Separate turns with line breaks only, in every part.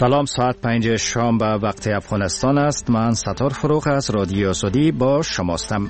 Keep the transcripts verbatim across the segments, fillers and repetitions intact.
سلام، ساعت پنج شام به وقت افغانستان است. من ستار فروغ از رادیو آزادی با شماستم.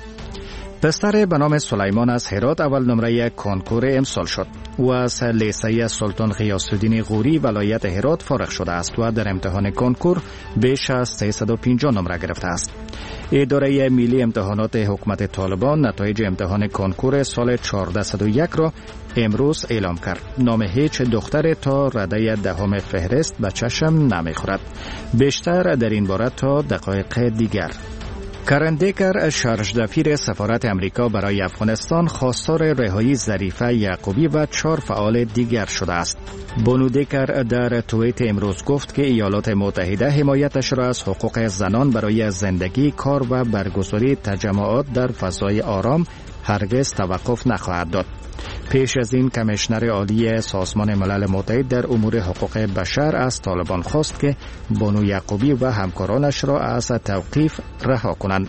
پسر به نام سلیمان از هرات اول نمره کنکور امسال شد. او از لیسه سلطان غیاث الدین غوری ولایت هرات فارغ شده است و در امتحان کنکور بیش از سیصد و پنجاه نمره گرفته است. اداره ملی امتحانات حکومت طالبان نتایج امتحان کنکور سال چهارصد و یک را امروز اعلام کرد. نام هیچ دختر تا رده دهم فهرست به چشم نمیخورد. بیشتر در این باره تا دقایق دیگر. کرن دیکر شارژ دفیر سفارت امریکا برای افغانستان خواستار رهایی ظریفه یعقوبی و چهار فعال دیگر شده است. بانو دیکر در توییت امروز گفت که ایالات متحده حمایتش را از حقوق زنان برای زندگی، کار و برگزاری تجمعات در فضای آرام هرگز توقف نخواهد داد. پیش از این کمیشنر عالی سازمان ملل متحد در امور حقوق بشر از طالبان خواست که بانو یعقوبی و همکارانش را از توقیف رها کنند.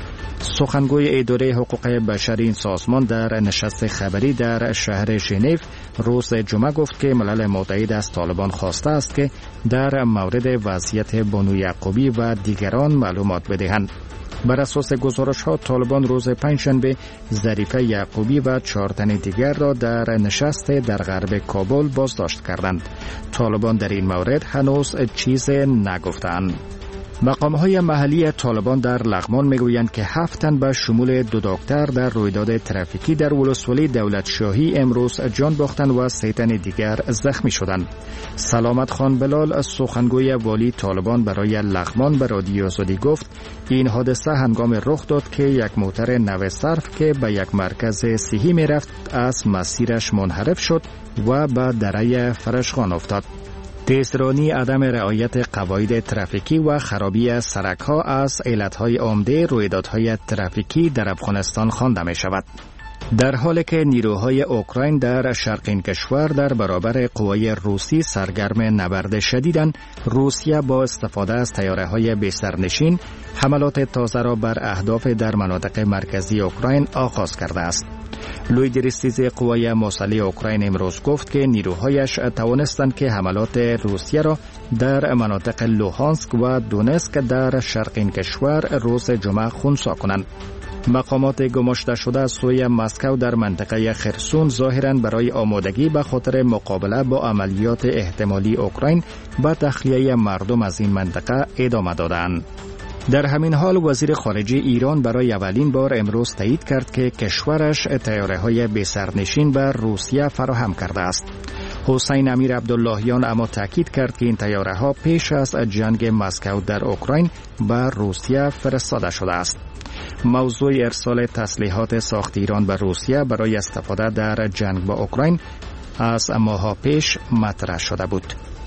سخنگوی اداره حقوق بشر این سازمان در نشست خبری در شهر ژنو روز جمعه گفت که ملل متحد از طالبان خواسته است که در مورد وضعیت بانو یعقوبی و دیگران معلومات بدهند. بر اساس گزارش ها طالبان روز پنجشنبه ظریفه یعقوبی و چهار تن دیگر را در نشست در غرب کابل بازداشت کردند. طالبان در این مورد هنوز چیز نگفتند. مقام های محلی طالبان در لغمان میگویند که هفت تن به شمول دو دکتر در رویداد ترافیکی در ولسوالی دولت شاهی امروز جان باختند و سه تن دیگر زخمی شدند. سلامت خان بلال از سخنگوی والی طالبان برای لغمان به رادیو آزادی گفت این حادثه هنگام رخ داد که یک موتر نو صرف که به یک مرکز صحی می رفت از مسیرش منحرف شد و به دره فرشخان افتاد. تیزرانی، عدم رعایت قواعد ترافیکی و خرابی سرک‌ها از علتهای عمده رویدادهای ترافیکی در افغانستان خوانده می شود. در حالی که نیروهای اوکراین در شرق این کشور در برابر قوای روسی سرگرم نبرد شدیدند، روسیه با استفاده از طیاره‌های بی‌سرنشین حملات تازه را بر اهداف در مناطق مرکزی اوکراین آغاز کرده است. لوی دریستیز قوای مسلح اوکراین امروز گفت که نیروهایش توانستند که حملات روسیه را در مناطق لوهانسک و دونسک در شرق این کشور روز جمعه خنثی کنند. مقامات گماشته شده از سوی مسکو در منطقه خرسون ظاهراً برای آمادگی به خاطر مقابله با عملیات احتمالی اوکراین و تخلیه مردم از این منطقه ادامه دادند. در همین حال وزیر خارجه ایران برای اولین بار امروز تایید کرد که کشورش طیاره‌های بی‌سرنشین به روسیه فراهم کرده است. حسین امیر عبداللهیان اما تاکید کرد که این طیاره‌ها پیش از جنگ مسکو در اوکراین به روسیه فرستاده شده است. موضوع ارسال تسلیحات ساخت ایران به روسیه برای استفاده در جنگ با اوکراین از ماه‌ها پیش مطرح شده بود.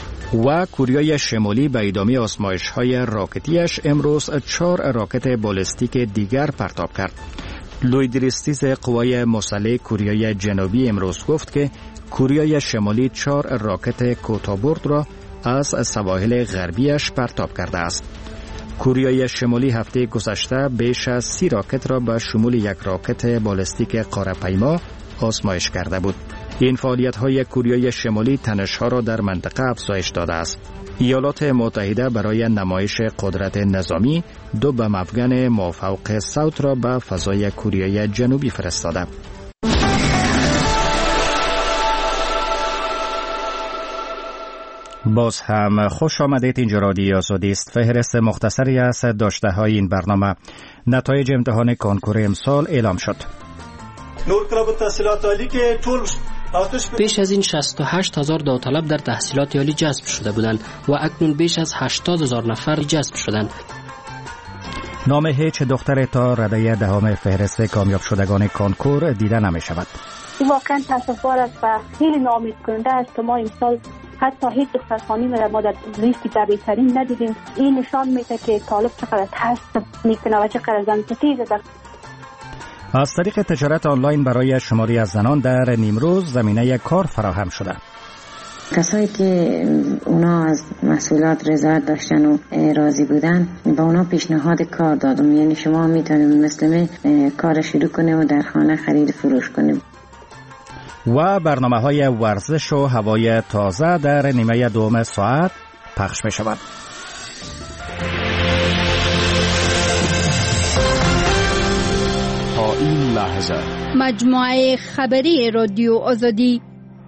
و کوریای شمالی به ادامه آزمایش‌های راکتیش امروز چهار راکت بالستیک دیگر پرتاب کرد. لوی دریستیز قوای مسلح کوریای جنوبی امروز گفت که کوریای شمالی چهار راکت کوتاه‌برد را از سواحل غربیش پرتاب کرده است. کوریای شمالی هفته گذشته بیش از سی راکت را به شمول یک راکت بالستیک قاره‌پیما آزمایش کرده بود. این فعالیت‌های کوریای شمالی تنش‌ها را در منطقه افزایش داده است. ایالات متحده برای نمایش قدرت نظامی دو بم افغان مافوق صوت را به فضای کوریای جنوبی فرستاده. باز هم خوش آمدید. اینجا رادیو آزادی است. فهرست مختصری از داشته های این برنامه. نتایج امتحان کنکور امسال اعلام شد.
نور کلاب تحصیلات عالی که طول
بیش از این شصت و هشت هزار داوطلب در تحصیلات عالی جذب شده بودند و اکنون بیش از هشتاد هزار نفر جذب شدند.
نام هیچ دختر تا رده دهم فهرست کامیاب شدگان کنکور دیده نمی شود.
این واقعا تاسف‌بار است و خیلی ناامید کننده است که ما امسال حتی هیچ دختر خانمی را ما در لیست جدی‌ترین ندیدیم. این نشان میده که طالب چقدر تحصیل میکنه و چقدر زن‌ستیز است.
از طریق تجارت آنلاین برای شماری از زنان در نیمروز زمینه کار فراهم شده.
کسایی که اونا از مسئولات رضایت داشتن و راضی بودن با اونا پیشنهاد کار دادم، یعنی شما میتونید مثل کار شروع کنید و در خانه خرید فروش کنید.
و برنامه های ورزش و هوای تازه در نیمه دوم ساعت پخش می شود.
تا این لحظه
مجموعه خبری رادیو آزادی.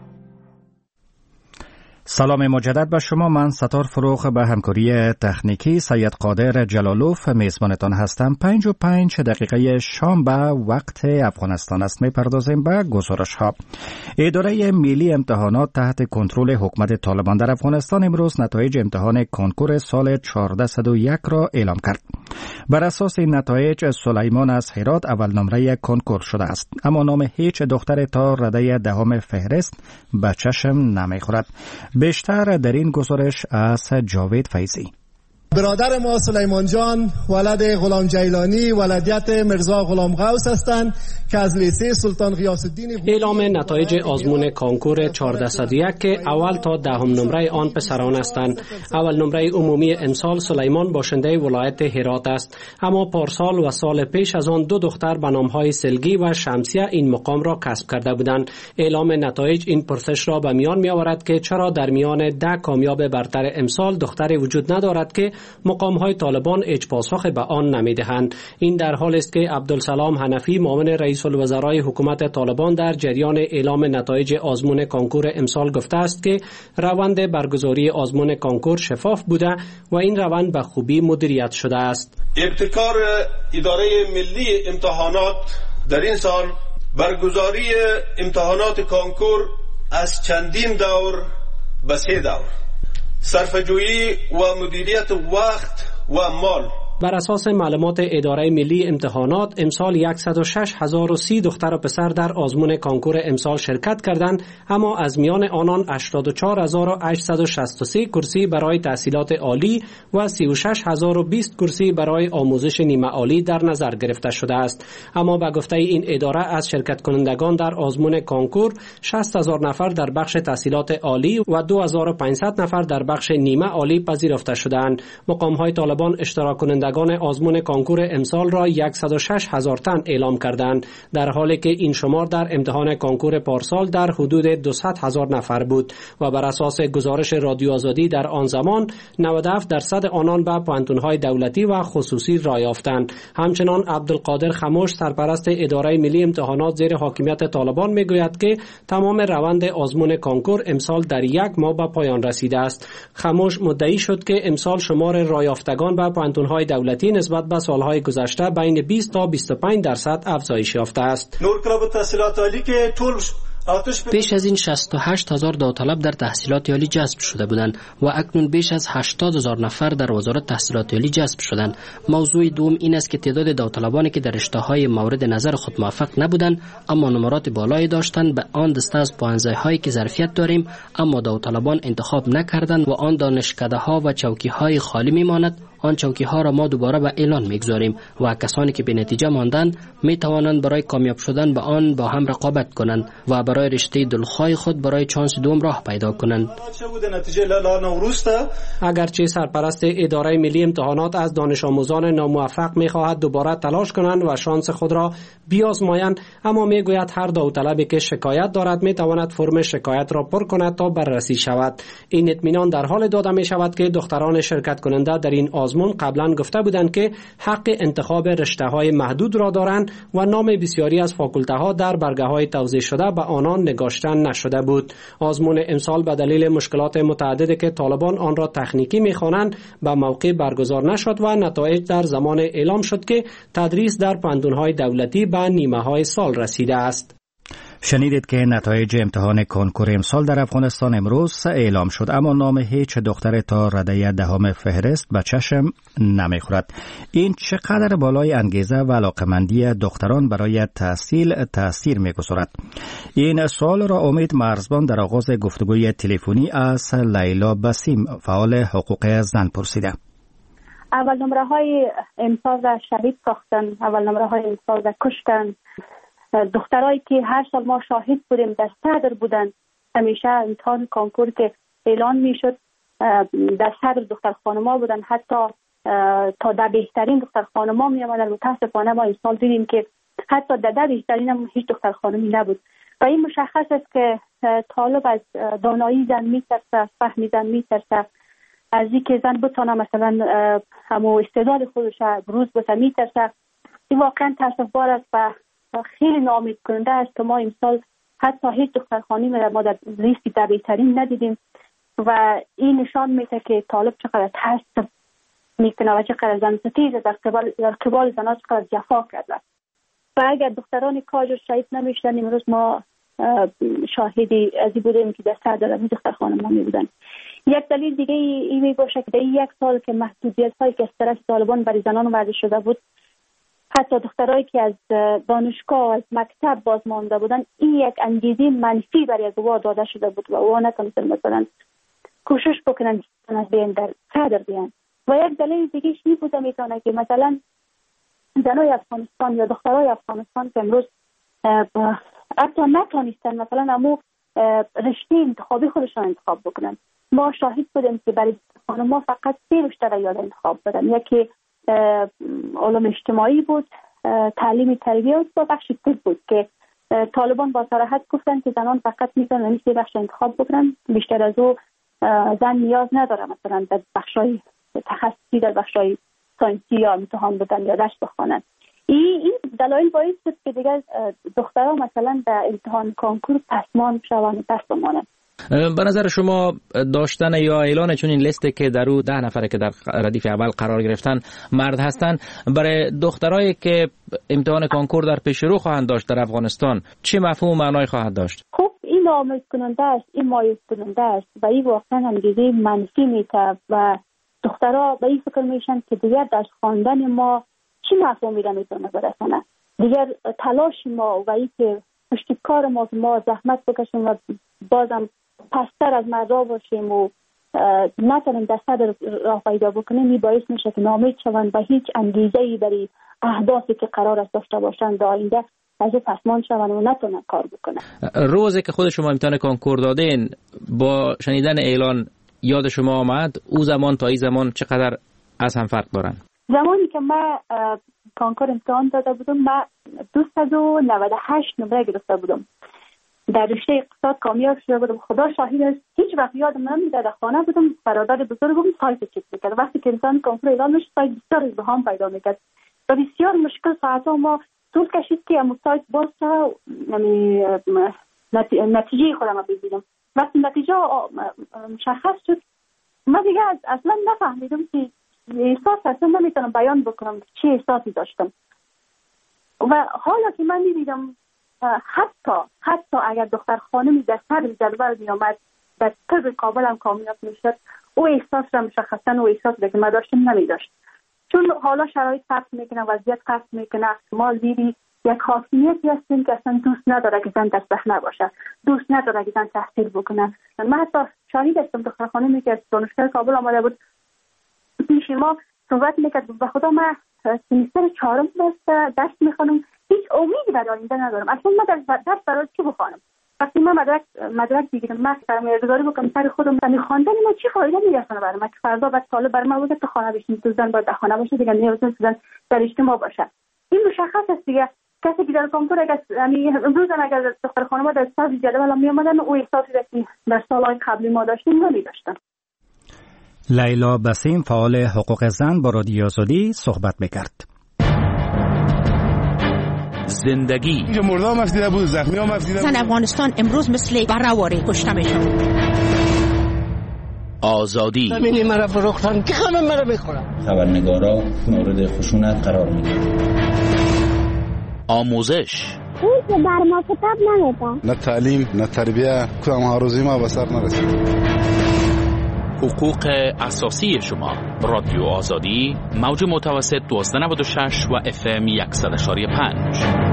سلام مجدد به شما. من ستار فروغ به همکاری تکنیکی سید قادر جلالوف میزبانتان هستم. پنج و پنج دقیقه شام به وقت افغانستان است. میپردازیم به گزارش ها. اداره ملی امتحانات تحت کنترل حکومت طالبان در افغانستان امروز نتایج امتحان کنکور سال چهارصد و یک را اعلام کرد. بر اساس این نتایج سلیمان از هرات اول نمره کنکور شده است، اما نام هیچ دختر تا رده دهم فهرست به چشم نمیخورد. بیشتر در این گزارش از جاوید فیضی.
برادر ما سلیمان جان ولد غلام جیلانی ولدیت مرزا غلام غوث هستند که از لیسه سلطان غیاث الدین.
اعلام نتایج آزمون کنکور چهارصد و یک که اول تا دهم نمره آن پسران هستند. اول نمره عمومی امسال سلیمان باشنده ولایت هرات است، اما پارسال و سال پیش از آن دو دختر به نامهای سلگی و شمسیه این مقام را کسب کرده بودند. اعلام نتایج این پرسش را به میان می آورد که چرا در میان ده کامیاب برتر امسال دختری وجود ندارد که مقام‌های طالبان هیچ پاسخ به آن نمی‌دهند. این در حال است که عبدالسلام حنفی معاون رئیس الوزرای حکومت طالبان در جریان اعلام نتایج آزمون کنکور امسال گفته است که روند برگزاری آزمون کنکور شفاف بوده و این روند به خوبی مدیریت شده است.
ابتکار اداره ملی امتحانات در این سال برگزاری امتحانات کنکور از چندین دور به سه دور، صرفه‌جویی و مدیریت وقت و مال.
بر اساس معلومات اداره ملی امتحانات امسال صد و شش هزار و سی دختر و پسر در آزمون کنکور امسال شرکت کردند، اما از میان آنان هشتاد و چهار هزار و هشتصد و شصت و سه کرسی برای تحصیلات عالی و سی و شش هزار و بیست کرسی برای آموزش نیمه عالی در نظر گرفته شده است. اما به گفته این اداره از شرکت کنندگان در آزمون کنکور شصت هزار نفر در بخش تحصیلات عالی و دو هزار و پانصد نفر در بخش نیمه عالی پذیرفته شدند. مقام‌های طالبان اشتراک کننده آزمون کنکور امسال را صد و شش هزار تن اعلام کردند، در حالی که این شمار در امتحان کنکور پارسال در حدود دویست هزار نفر بود و بر اساس گزارش رادیو آزادی در آن زمان نود و هفت درصد آنان به پوانتون‌های دولتی و خصوصی رای یافتند. همچنان عبدالقادر خموش سرپرست اداره ملی امتحانات زیر حاکمیت طالبان میگوید که تمام روند آزمون کنکور امسال در یک ماه به پایان رسیده است. خموش مدعی شد که امسال شمار رای یافتگان به پوانتون‌های دولتی نسبت به سالهای گذشته بین بیست تا بیست و پنج درصد افزایش یافته است.
نور کلاب تحصیلات عالی که طول
پیش از این شصت و هشت هزار داوطلب در تحصیلات عالی جذب شده بودند و اکنون بیش از هشتاد هزار نفر در وزارت تحصیلات عالی جذب شدند. موضوع دوم این است که تعداد داوطلبانی که در رشته‌های مورد نظر خود موفق نبودند اما نمرات بالایی داشتند به آن دسته از پانزده‌هایی که ظرفیت داریم اما داوطلبان انتخاب نکردند و آن دانشکده‌ها و چوکی‌های خالی می‌ماند. آن چوکی ها را ما دوباره به اعلان میگذاریم و کسانی که به نتیجه ماندند می توانند برای کامیاب شدن به آن با هم رقابت کنند و برای رشته دلخواه خود برای چانس دوم راه پیدا کنند. اگرچه سرپرست اداره ملی امتحانات از دانش آموزان ناموفق می خواهد دوباره تلاش کنند و شانس خود را بیازمایند، اما می گوید هر داوطلبی که شکایت دارد می تواند فرم شکایت را پر کند تا بررسی شود. این اطمینان در حال داده می شود که دختران شرکت کننده در این آزمون قبلا گفته بودند که حق انتخاب رشته‌های محدود را دارند و نام بسیاری از فاکولته‌ها در برگه‌های توزیع شده به آنان نگاشته نشده بود. آزمون امسال به دلیل مشکلات متعددی که طالبان آن را تکنیکی می‌خوانند به موقع برگزار نشد و نتایج در زمان اعلام شد که تدریس در پوانتون‌های دولتی به نیمه‌های سال رسیده است.
شنیدید که نتایج امتحان کنکور امسال در افغانستان امروز اعلام شد، اما نام هیچ دختر تا رده دهم فهرست به چشم نمیخورد. این چقدر بالای انگیزه و علاقمندی دختران برای تحصیل تاثیر میگذارد؟ این سوال را امید مرزبان در آغاز گفتگوی تلفنی از لیلا بسیم فعال حقوق زن پرسیده.
اول نمره های امسال را شهید ساختن، اول نمره های امسال را کشتن. دخترایی که هر سال ما شاهد بودیم در صدر بودن، همیشه امتحان کنکور که اعلان میشد در صدر دختر خانما بودن، حتی تا در بهترین دختر خانما می آمدن. متاسفانه ما امسال دیدیم که حتی در ده بهترین هم هیچ دختر خانمی نبود و این مشخص است که طالب از دانایی زن می ترسه، از فهم زن می ترسه از اینکه زن بتونه مثلا همو استعداد خودش بروز بده میترسه. این واقعا تاسفبار است و خیلی ناامید کننده است که ما امسال حتی هیچ دختر خانمی را ما در لیست در بهترین ندیدیم و این نشان میده که طالب چقدر ترس میکنه و چقدر زن ستیز در قبال در قبال زنها چقدر جفا کرده. و اگر دختران کاج شهید نمیشدن امروز ما شاهدی از این بودیم که در سر در دختر خانم ها میبودن. یک دلیل دیگه ای می باشه که در یک سال که محدودیت هایی که از طرف طالبان برای زنان وضع شده بود، حتی دخترایی که از دانشگاه و از مکتب باز مانده بودن، این یک انگیزه منفی برای گواه داده شده بود و او نتونستن مثلا کوشش بکنن از بین در صدر بیان. و یک دلیل دیگه این بوده میتونه که مثلا زنای افغانستان یا دخترای افغانستان که امروز حتی نتونستن مثلا امو رشته انتخابی خودشان انتخاب بکنن. ما شاهد بودیم که برای خانم‌ها فقط سه رشته را یاد انتخاب دادن. یکی علوم اجتماعی بود، تعلیم تربیت و بخش طب بود که طالبان با صراحت گفتن که زنان فقط میتونن این سه بخش انتخاب بکنن، بیشتر از او زن نیاز نداره مثلا در بخشای تخصصی در بخشای ساینسی یا امتحان بدن یا درس بخوانن. این این دلایل باعث شد که دیگر دخترها مثلا در امتحان کنکور پسمان شوند، پس بمانند.
به نظر شما داشتن یا اعلان چون این لیسته که در او ده نفره که در ردیف اول قرار گرفتن مرد هستند، برای دخترایی که امتحان کنکور در پیش رو خواهند داشت در افغانستان چه مفهوم و معنای خواهد داشت؟
خب این ناامید کننده است، این مایوس کننده است و این واقعا انگیزه منفی میده و دخترها به این فکر میشن که دیگر درس خواندن ما چی مفهومی را میتونه برسونه، دیگر تلاش ما و این که پشت کار ما ما زحمت بکشیم و بازم پستر از مردا باشیم و نتونیم در صدر راه پیدا بکنیم، این باعث میشه که ناامید شوند و هیچ انگیزه‌ای برای اهدافی که قرار است داشته باشند در آینده از او پسمان شوند و نتونن کار بکنن.
روزی که خود شما امتحان کنکور دادین با شنیدن اعلان یاد شما آمد او زمان تا این زمان چقدر از هم فرق دارن؟
زمانی که من کنکور امتحان داده بودم من دویست و نود و هشت نمره گرفته بودم. در رشته اقتصاد کامیاب شده بودم. خدا شاهد است هیچ وقت یادم نمیاد در خانه بودم برادر بزرگم سایت چک میکرد. وقتی که امتحان کنکور اعلان میشد سایت بسیار ازدحام پیدا میکرد و بسیار مشکل ساعتها ما طول کشید که امو سایت باز شه یعنی نتیجه خودم ببینم. وقتی نتیجه مشخص شد من دیگه اصلا نفهمیدم که احساس اصلا نمیتونم بیان بکنم چه احساسی داشتم. و حالا که من میدیدم حتی حتی اگر دختر خانمی در سر جدول می آمد در طب قابلم کامیاب میشد، او احساس را مشخصا او احساس را که من داشتم نمی داشت. چون حالا شرایط فرق میکنه، وضعیت فرق میکنه. ما زیری یک حاکمیتی هستیم که اصلا دوست نداره که زن در صحنه باشه، دوست نداره که زن تحصیل بکنه. من حتی شاهد هستم دختر خانمی که از دانشگاه کابل آمده بود پیش ما صحبت میکرد و خدا من سمیستر چهارم درس درس میخوانم، هیچ امیدی برای آینده ندارم، اصلا من در درس برای چی بخوانم؟ وقتی من مدرک مدرک بگیرم، من سرمایه‌گذاری بکنم سر خودم، یعنی خواندن من چی فایده میرسونه برای من که فردا بعد طالب برای من بگه تو خانه بشین، تو زن باید در خانه باشه دیگه، نیاز نیست زن در اجتماع باشه. این مشخص است دیگه. کسی که در کنکور اگر یعنی امروز اگر دختر خانم‌ها در صف جدول می اومدن او احساسی که در سال‌های قبلی ما داشتیم نمی‌داشتن.
لیلا بسیم فعال حقوق زن با رادیو آزادی صحبت می‌کرد.
زندگی
اینجا مردا هم افزیده بود، زخمی هم افزیده بود.
زن افغانستان امروز مثل برآوری کشته میشن.
آزادی
زمینی مرا فروختن که همه مرا میخورن.
خبرنگارا مورد خشونت قرار میگیرن.
آموزش
اون که بر ما کتاب نمیدن،
نه تعلیم نه تربیه، کدام ها روزی ما به سر نرسید.
حقوق اساسی شما. رادیو آزادی موج متوسط دوازده نود و شش و اف ام صد و یک و پنج.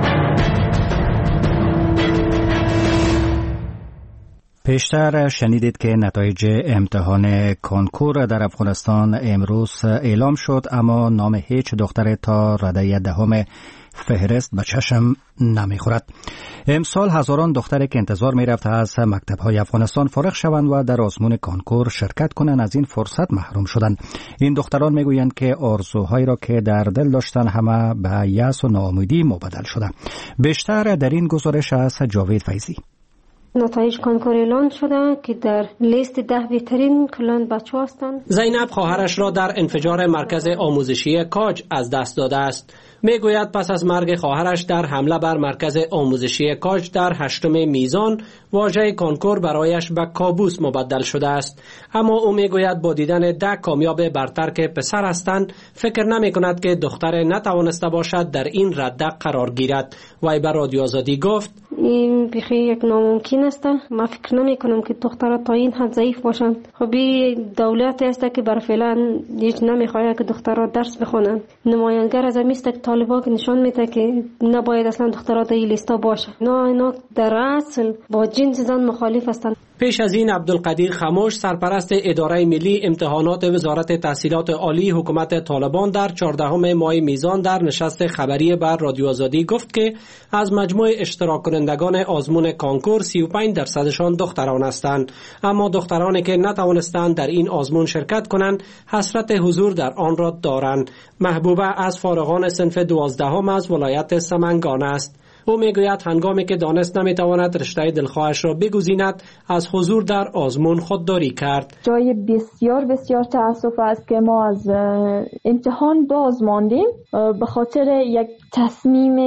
پیشتر شنیدید که نتایج امتحان کنکور در افغانستان امروز اعلام شد، اما نام هیچ دختر تا رده دهم فهرست به چشم نمیخورد. امسال هزاران دختری که انتظار میرفت از مکتب‌های افغانستان فارغ شوند و در آزمون کنکور شرکت کنند از این فرصت محروم شدند. این دختران میگویند که آرزوهایی را که در دل داشتند همه به یأس و ناامیدی مبدل شده. بیشتر در این گزارش از جاوید فیضی.
نتایج کنکور اعلان شده که در لیست ده بهترین کلان بچه هستند.
زینب خواهرش را در انفجار مرکز آموزشی کاج از دست داده است. میگوید پس از مرگ خواهرش در حمله بر مرکز آموزشی کاج در هشتم میزان واژه کنکور برایش به کابوس مبدل شده است. اما او میگوید با دیدن ده کامیاب برتر که پسر هستند فکر نمی کند که دختر نتوانسته باشد در این رده قرار گیرد. وی به رادیو آزادی گفت
این بخی یک ناممکن است. ما فکر نمی کنم که دخترها تا این حد ضعیف باشند. خب این دولتی است که بر فعلا هیچ نمیخواهد که دخترها درس بخونند. نمایانگر از امیست که طالبان که نشان میده که نباید اصلا دخترها در این لیستا باشه. نه اینا در اصل با جنس زن مخالف هستند.
پیش از این عبدالقدیر خموش سرپرست اداره ملی امتحانات وزارت تحصیلات عالی حکومت طالبان در چهاردهم ماه میزان در نشست خبری بر رادیو آزادی گفت که از مجموع اشتراک کنندگان آزمون کانکور سی و پنج درصدشان دختران هستند. اما دخترانی که نتوانستند در این آزمون شرکت کنند حسرت حضور در آن را دارند. محبوبه از فارغان صنف دوازدهم از ولایت سمنگان است. او میگوید هنگامی که دانست نمیتواند رشته دلخواهش را بگزیند از حضور در آزمون خودداری کرد.
جای بسیار بسیار تأسف است که ما از امتحان باز ماندیم به خاطر یک تصمیم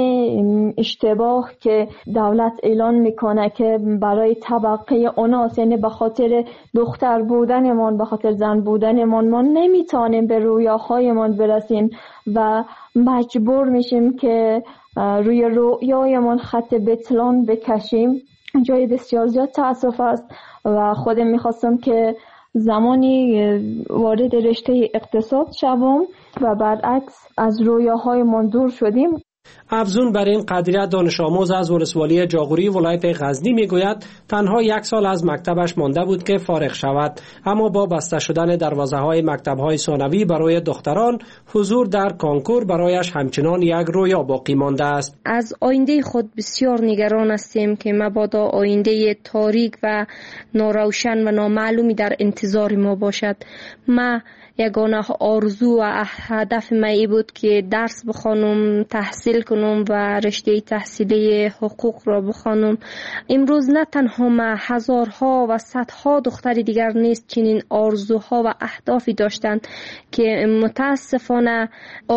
اشتباه که دولت اعلان میکنه که برای طبقه اوناس، یعنی به خاطر دختر بودنمان، به خاطر زن بودنمان ما نمیتونیم به رویاهایمان برسیم و مجبور میشیم که روی رویایمان خط بتلان بکشیم. جای بسیار زیاد تأسف است و خودم میخواستم که زمانی وارد رشته اقتصاد شوم و برعکس از رویاهایمان دور شدیم.
افزون بر این قدریه دانش آموز از ولسوالی جاغوری ولایت غزنی میگوید تنها یک سال از مکتبش مانده بود که فارغ شود، اما با بسته شدن دروازه های مکتب های ثانوی برای دختران حضور در کانکور برایش همچنان یک رویا باقی مانده است.
از آینده خود بسیار نگران هستیم که مبادا آینده تاریک و ناروشن و نامعلومی در انتظار ما باشد. ما یگانه آرزو و هدف من بود که درس بخوانم، تحصیل کنم و رشته تحصیلی حقوق را بخوانم. امروز نه تنها ما، هزارها و صدها دختر دیگر نیست چنین آرزوها و اهدافی داشتند که متاسفانه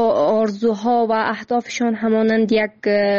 آرزوها و اهدافشان همانند یک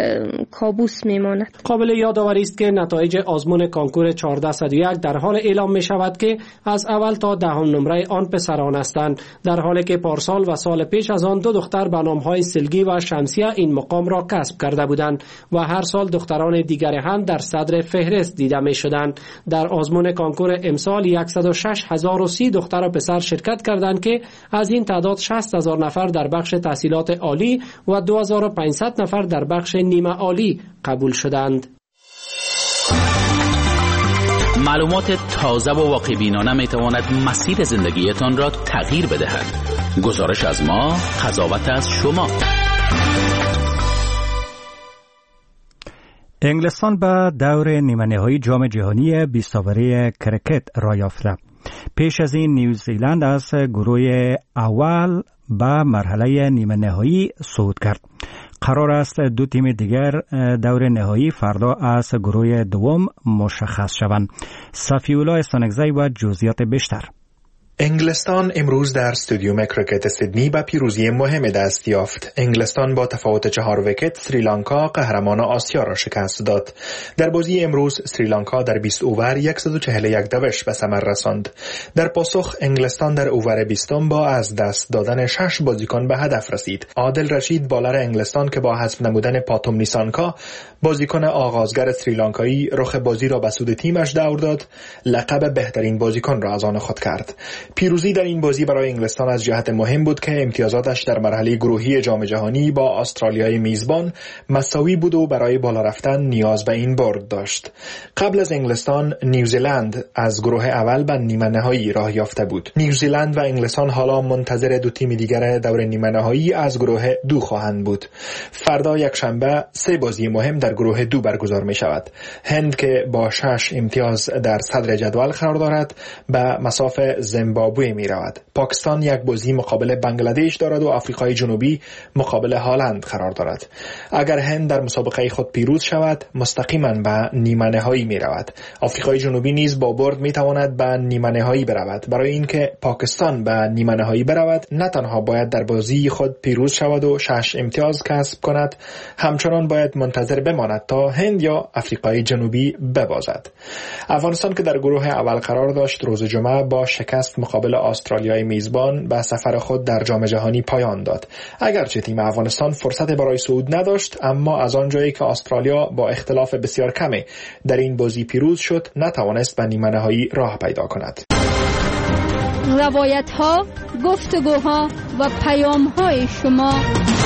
کابوس میماند.
قابل یادآوری است که نتایج آزمون کانکور چهارصد و یک در حال اعلام می شود که از اول تا دهم نمره آن پسران هستند، در حالی که پارسال و سال پیش از آن دو دختر به نام‌های سلگی و شمسیه این مقام را کسب کرده بودند و هر سال دختران دیگر هم در صدر فهرست دیده می شدند. در آزمون کانکور امسال صد و شش هزار و سی دختر و پسر شرکت کردند که از این تعداد شصت هزار نفر در بخش تحصیلات عالی و دو هزار و پانصد نفر در بخش نیمه عالی قبول شدند.
معلومات تازه و واقع بینانه می تواند مسیر زندگیتان را تغییر بدهد. گزارش از ما، قضاوت از شما.
انگلستان به دور نیمه نهایی جام جهانی بیست اوری کرکت را یافته. پیش از این نیوزیلند از گروه اول به مرحله نیمه نهایی صعود کرد. قرار است دو تیم دیگر دور نهایی فردا از گروه دوم مشخص شوند. صفی‌الله استانکزی و جزئیات بیشتر.
انگلستان امروز در استادیوم کرکت سیدنی به پیروزی مهم دست یافت. انگلستان با تفاوت چهار ویکت سریلانکا قهرمان آسیا را شکست داد. در بازی امروز سریلانکا در بیست اوور صد و چهل و یک دوش به ثمر رساند. در پاسخ انگلستان در اوور بیستم با از دست دادن شش بازیکن به هدف رسید. عادل رشید بالر انگلستان که با حذف نمودن پاتوم نیسانکا بازیکن آغازگر سریلانکایی رخ بازی را به سود تیمش دور داد، لقب بهترین بازیکن را از آن خود کرد. پیروزی در این بازی برای انگلستان از جهت مهم بود که امتیازاتش در مرحله گروهی جام جهانی با استرالیای میزبان مساوی بود و برای بالا رفتن نیاز به این برد داشت. قبل از انگلستان نیوزیلند از گروه اول به نیمه نهایی راه یافته بود. نیوزیلند و انگلستان حالا منتظر دو تیم دیگر دور نیمه نهایی از گروه دو خواهند بود. فردا یک شنبه سه بازی مهم در گروه دو برگزار می شود. هند که با شش امتیاز در صدر جدول قرار دارد به مساف زمبابوه زیمبابوه می رود. پاکستان یک بازی مقابل بنگلادش دارد و آفریقای جنوبی مقابل هالند قرار دارد. اگر هند در مسابقه خود پیروز شود مستقیما به نیمه نهایی می رود. آفریقای جنوبی نیز با برد می تواند به نیمه نهایی برود. برای اینکه پاکستان به نیمه نهایی برود نه تنها باید در بازی خود پیروز شود و شش امتیاز کسب کند، همچنان باید منتظر بماند تا هند یا آفریقای جنوبی ببازد. افغانستان که در گروه اول قرار داشت روز جمعه با شکست مقابل استرالیای میزبان به سفر خود در جام جهانی پایان داد. اگرچه تیم افغانستان فرصت برای صعود نداشت، اما از آنجایی که استرالیا با اختلاف بسیار کمی در این بازی پیروز شد نتوانست به نیمه نهایی راه پیدا کند.
روایت ها، گفتگوها و پیام های شما.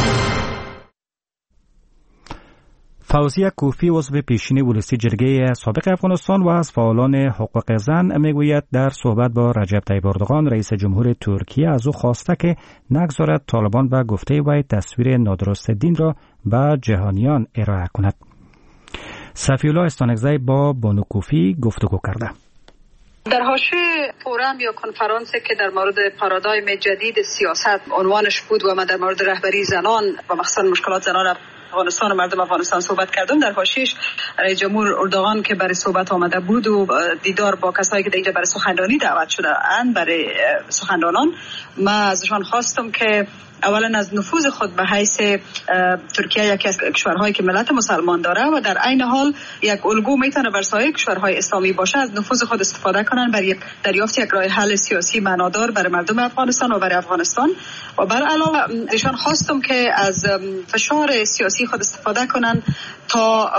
فوزیه کوفی عضو پیشین ولسی جرگه سابق افغانستان و از فعالان حقوق زن میگوید در صحبت با رجب طیب اردوغان رئیس جمهور ترکیه از او خواسته که نگذارد طالبان به گفته وی تصویر نادرست دین را به جهانیان ارائه کند. صفی‌الله استانکزی با بانو کوفی گفتگو کرده.
در حاشیه فورم یا کنفرانسی که در مورد پارادایم جدید سیاست عنوانش بود و من در مورد رهبری زنان و مخصوصا مشکلات زنان افغانستان و مردم افغانستان صحبت کردم، در حاشیه‌اش رئیس جمهور اردوغان که برای صحبت آمده بود و دیدار با کسایی که اینجا برای سخنرانی دعوت شده اند برای سخنرانان، من ازشان خواستم که اولا از نفوذ خود به حیث ترکیه یکی از کشورهایی که ملت مسلمان داره و در عین حال یک الگو میتونه بر سایر کشورهای اسلامی باشه، از نفوذ خود استفاده کنن برای دریافت یک راه حل سیاسی معنادار برای مردم افغانستان و برای افغانستان. و بر علاوه ایشان خواستم که از فشار سیاسی خود استفاده کنن تا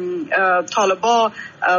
طالبا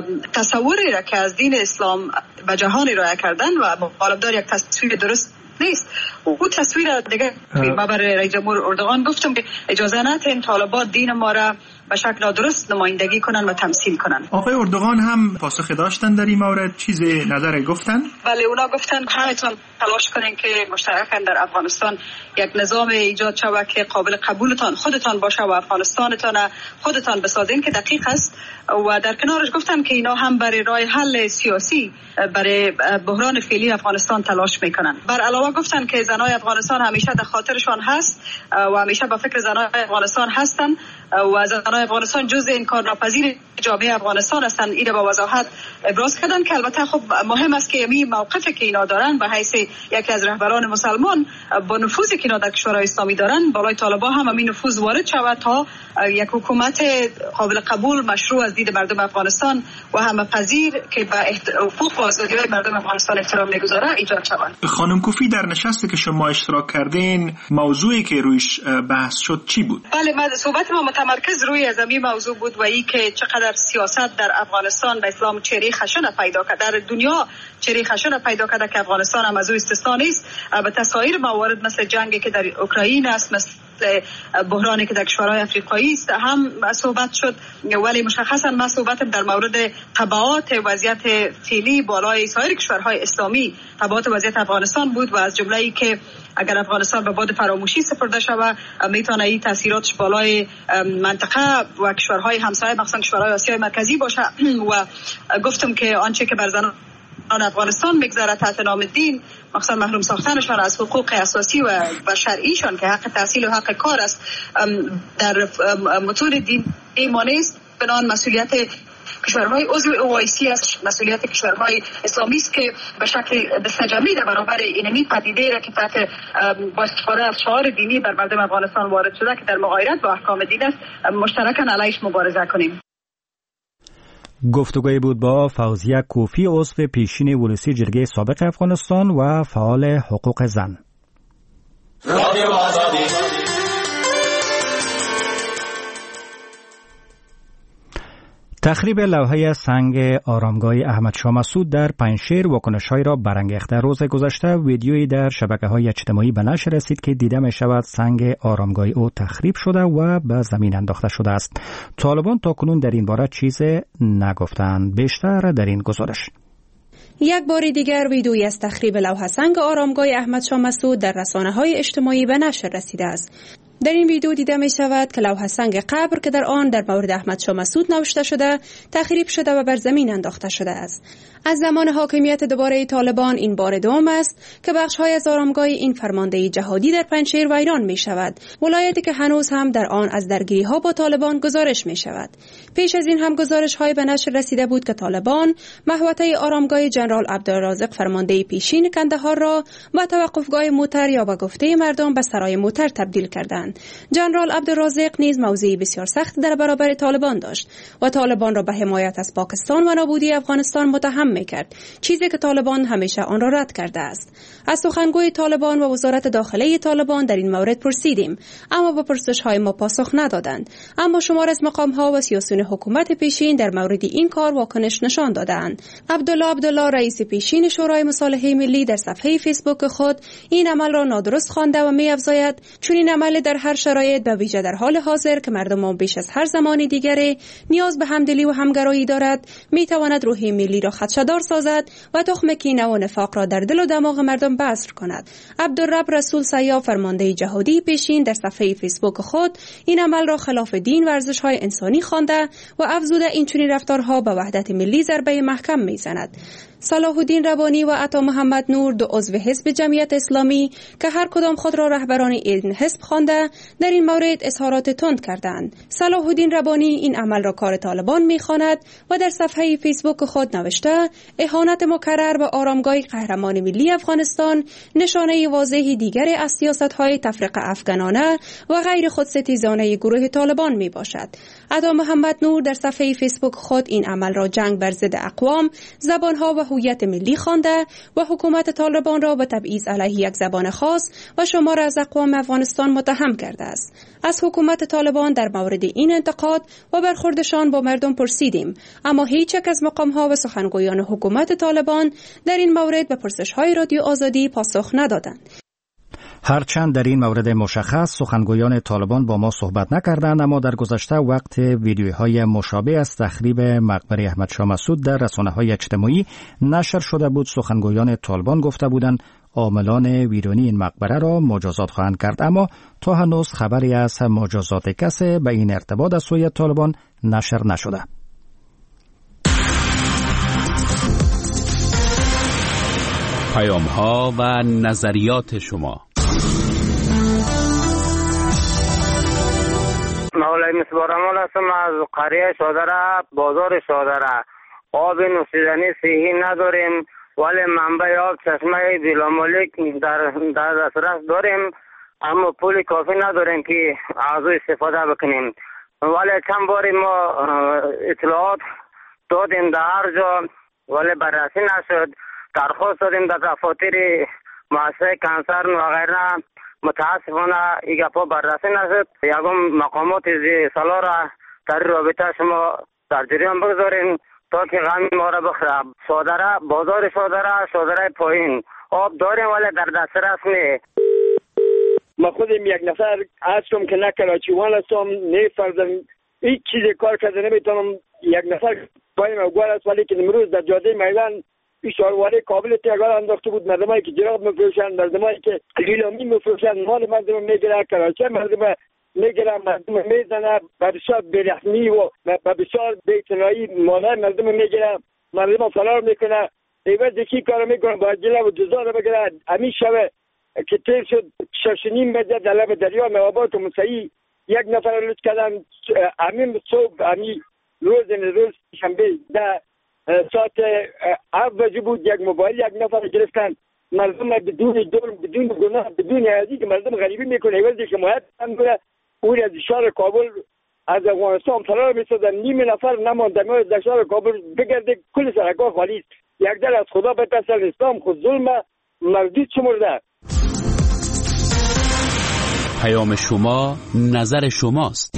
تصوری را که از دین اسلام به جهان ارائه کردن و مطالبدار یک تصویر درست نیست. او تصویر دیگه ما برای رئیس جمهور اردوغان گفتم که اجازه ندین طالبان دین ما را به شکل نادرست نمایندگی کنن و تمثیل کنن.
آقای اردوغان هم پاسخ داشتن در این مورد؟ چیز نظر گفتن؟
بله، اونا گفتن همتون تلاش کنین که مشترکاً در افغانستان یک نظام ایجاد شود که قابل قبولتان خودتان باشه و افغانستانتان خودتان بسازین که دقیق است. و در کنارش گفتن که اینا هم برای راه حل سیاسی برای بحران فعلی افغانستان تلاش میکنن. بر علاوه گفتن که زنای افغانستان همیشه در خاطرشان هست و همیشه با فکر زنای افغانستان هستن و زنای افغانستان جزء انکارناپذیر جامعه افغانستان هستند. این با وضاحت ابراز کردن که البته خب مهم است که این موقفی که اینا دارن به حیث یکی از رهبران مسلمان با نفوذی که اینا در کشورهای اسلامی دارن بالای طالبان هم همین نفوذ وارد شود تا یک حکومت قابل قبول مشروع از دید مردم افغانستان و همه پذیر که به حقوق و آزادی‌های مردم افغانستان احترام می‌گذاره ایجاد شود.
خانم کوفی در نشستی که شما اشتراک کردین موضوعی که رویش بحث شد چی بود؟
بله، ما صحبت ما متمرکز روی از این موضوع بود و این که چقدر سیاست در افغانستان به اسلام چهره خشن پیدا کرده، در دنیا چهره خشن پیدا کرده که افغانستان هم از او استثنا نیست. البته سایر موارد مثل جنگی که در اوکراین است، مثل بحرانی که در کشورهای افریقایی است هم صحبت شد، ولی مشخصا ما صحبت در مورد تبعات وضعیت فعلی بالای سایر کشورهای اسلامی، تبعات وضعیت افغانستان بود و از جمله ای که اگر افغانستان به باد فراموشی سپرده شود میتونه این تاثیراتش بالای منطقه و کشورهای همسایه مخصوصا کشورهای آسیای مرکزی باشه. و گفتم که آنچه که بر زنان افغانستان میگذره تحت نام دین، مخصوصا محروم ساختنشان از حقوق اساسی و و شرعیشان که حق تحصیل و حق کار است، در متون دینی ما نیست. بنابراین مسئولیت کشورهای عضو او آی سی است، مسئولیت کشورهای اسلامی است که به شکل دستجمعی در برابر اینمی پدیده را که تحت با استفاده از شعار دینی بر مردم افغانستان وارد شده که در مغایرت با احکام دین است، مشترکاً علیهش مبارزه کنیم.
گفتگوی بود با فوزیه کوفی عضو پیشین ولسی جرگه سابق افغانستان و فعال حقوق زن. رادیو آزادی. تخریب لوحه سنگ آرامگاه احمد شاه مسعود در پنجشیر واکنش‌هایی را برانگیخته. روز گذشته ویدیویی در شبکه‌های اجتماعی به نشر رسید که دیده می‌شود سنگ آرامگاه او تخریب شده و به زمین انداخته شده است. طالبان تاکنون در این باره چیزی نگفتند. بیشتر در این گزارش.
یک بار دیگر ویدیویی از تخریب لوحه سنگ آرامگاه احمد شاه مسعود در رسانه‌های اجتماعی به نشر رسیده است. در این ویدیو دیده می شود که لوح سنگ قبر که در آن در مورد احمد شاه مسعود نوشته شده تخریب شده و بر زمین انداخته شده است. از زمان حاکمیت دوباره طالبان این بار دوم است که بخش‌های از آرامگاه این فرمانده جهادی در پنجشیر ویران می شود، ولایتی که هنوز هم در آن از درگیری‌ها با طالبان گزارش می شود. پیش از این هم گزارش‌های به نشر رسیده بود که طالبان محوطه آرامگاه جنرال عبدالرازق فرمانده پیشین کندهار را با توقفگاه موتر یا به گفته مردم به سرای موتر تبدیل کردند. جنرال عبدالرازق نیز موضعی بسیار سخت در برابر طالبان داشت و طالبان را به حمایت از پاکستان و نابودی افغانستان متهم می‌کرد، چیزی که طالبان همیشه آن را رد کرده است. از سخنگوی طالبان و وزارت داخله طالبان در این مورد پرسیدیم، اما به پرسش‌های ما پاسخ ندادند. اما شمار از مقام‌ها و سیاسیون حکومت پیشین در مورد این کار واکنش نشان دادند. عبدالله عبدالله رئیس پیشین شورای مصالحه ملی در صفحه فیسبوک خود این عمل را نادرست خوانده و می‌افزاید چون این عمل در هر شرایط به ویژه در حال حاضر که مردم بیش از هر زمانی دیگری نیاز به همدلی و همگرایی دارد می‌تواند روح ملی را خدشه‌دار سازد و تخم کینه و نفاق را در دل و دماغ مردم بذر کند. عبدالرب رسول سیاف فرمانده جهادی پیشین در صفحه فیسبوک خود این عمل را خلاف دین و ارزش‌های انسانی خوانده و افزوده این چنین رفتارها به وحدت ملی ضربه محکم می‌زند. صلاح الدین ربانی و عطا محمد نور دو عضو حزب جمعیت اسلامی که هر کدام خود را رهبران این حزب خوانده در این مورد اظهارات تند کردند. صلاح الدین ربانی این عمل را کار طالبان می‌خواند و در صفحه فیسبوک خود نوشته اهانت مکرر به آرامگاه قهرمان ملی افغانستان نشانه واضحی دیگر از سیاست‌های تفرقه افغانانه و غیر خودستیزانه گروه طالبان میباشد. عطا محمد نور در صفحه فیسبوک خود این عمل را جنگ بر ضد اقوام، زبان‌ها و هویت ملی خوانده و حکومت طالبان را به تبعیض علیه یک زبان خاص و شمار از اقوام افغانستان متهم کرده است. از حکومت طالبان در مورد این انتقاد و برخوردشان با مردم پرسیدیم، اما هیچ یک از مقام‌ها و سخنگویان حکومت طالبان در این مورد به پرسش‌های رادیو آزادی پاسخ ندادند.
هرچند در این مورد مشخص سخنگویان طالبان با ما صحبت نکردند، اما در گذشته وقت ویدیوهای مشابه از تخریب مقبره احمد شاه مسعود در رسانه‌های اجتماعی نشر شده بود، سخنگویان طالبان گفته بودند عاملان ویرانی این مقبره را مجازات خواهند کرد، اما تا هنوز خبری از مجازات کسی به این ارتباط از سوی طالبان نشر نشده.
پیام‌ها و نظریات شما.
مولای مصباح رحمان هستم از قریه شادره، بازار شادره. آب نوشیدنی صحی نداریم، ولی منبع آب چشمه بلامالک در در دسترس داریم، اما پول کافی نداریم که از او استفاده بکنیم. ولی چند باری ما اطلاعات دادیم در هر جا، ولی بررسی نشد. درخواست دادیم در دفاتر مؤسسه کنسرن و غیره، متاسفانه این گپا بررسی نشد. یکم مقامات سالا را در رابطه شما در جریان بگذارین تا که غم ما را بخوره. شادره، بازار شادره، شادره پایین آب داریم ولی در دسترس نیست.
ما خودم یک نفر هستم که نه کراچیوان هستم، نه فرزن هیچ چیز کار کرده نمیتونم. یک نفر پایم اوگوار است، ولی که امروز در جاده میدان اشارواره کابل تیگار انداخته بود. مردمایی که جراب میفروشن، مردمایی که لیلامی میفروشن، مال مردم میگیره، کراچی مردم میگیره، مردم میزنه، به بسیار بیرحمی و به بسیار بی‌اعتنایی مال مردم میگیره، مردم فرار میکنه. ایوز یکی کار میکنه با جلو و جزا رو بگیره. همین شب که تیر شد شش نیم بجه در لب دریا نوابات و مسیحی یک نفر لوت کردن. همین صبح همین روز روز شنبه ده ساعت هفت بجه بود، یک موبایل یک نفر گرفتن. مردم بدون دور، بدون گناه، بدون عزی که مردم غریبی میکنه ایوز حمایت کنه. اون از شهر کابل از افغانستان فرار میسازن. نیم نفر نمانده در شهر کابل بگرده، کل سرکا خالی است. یک در از خدا بترسن، اسلام خود ظلم مردود شمرده.
پیام شما نظر شماست.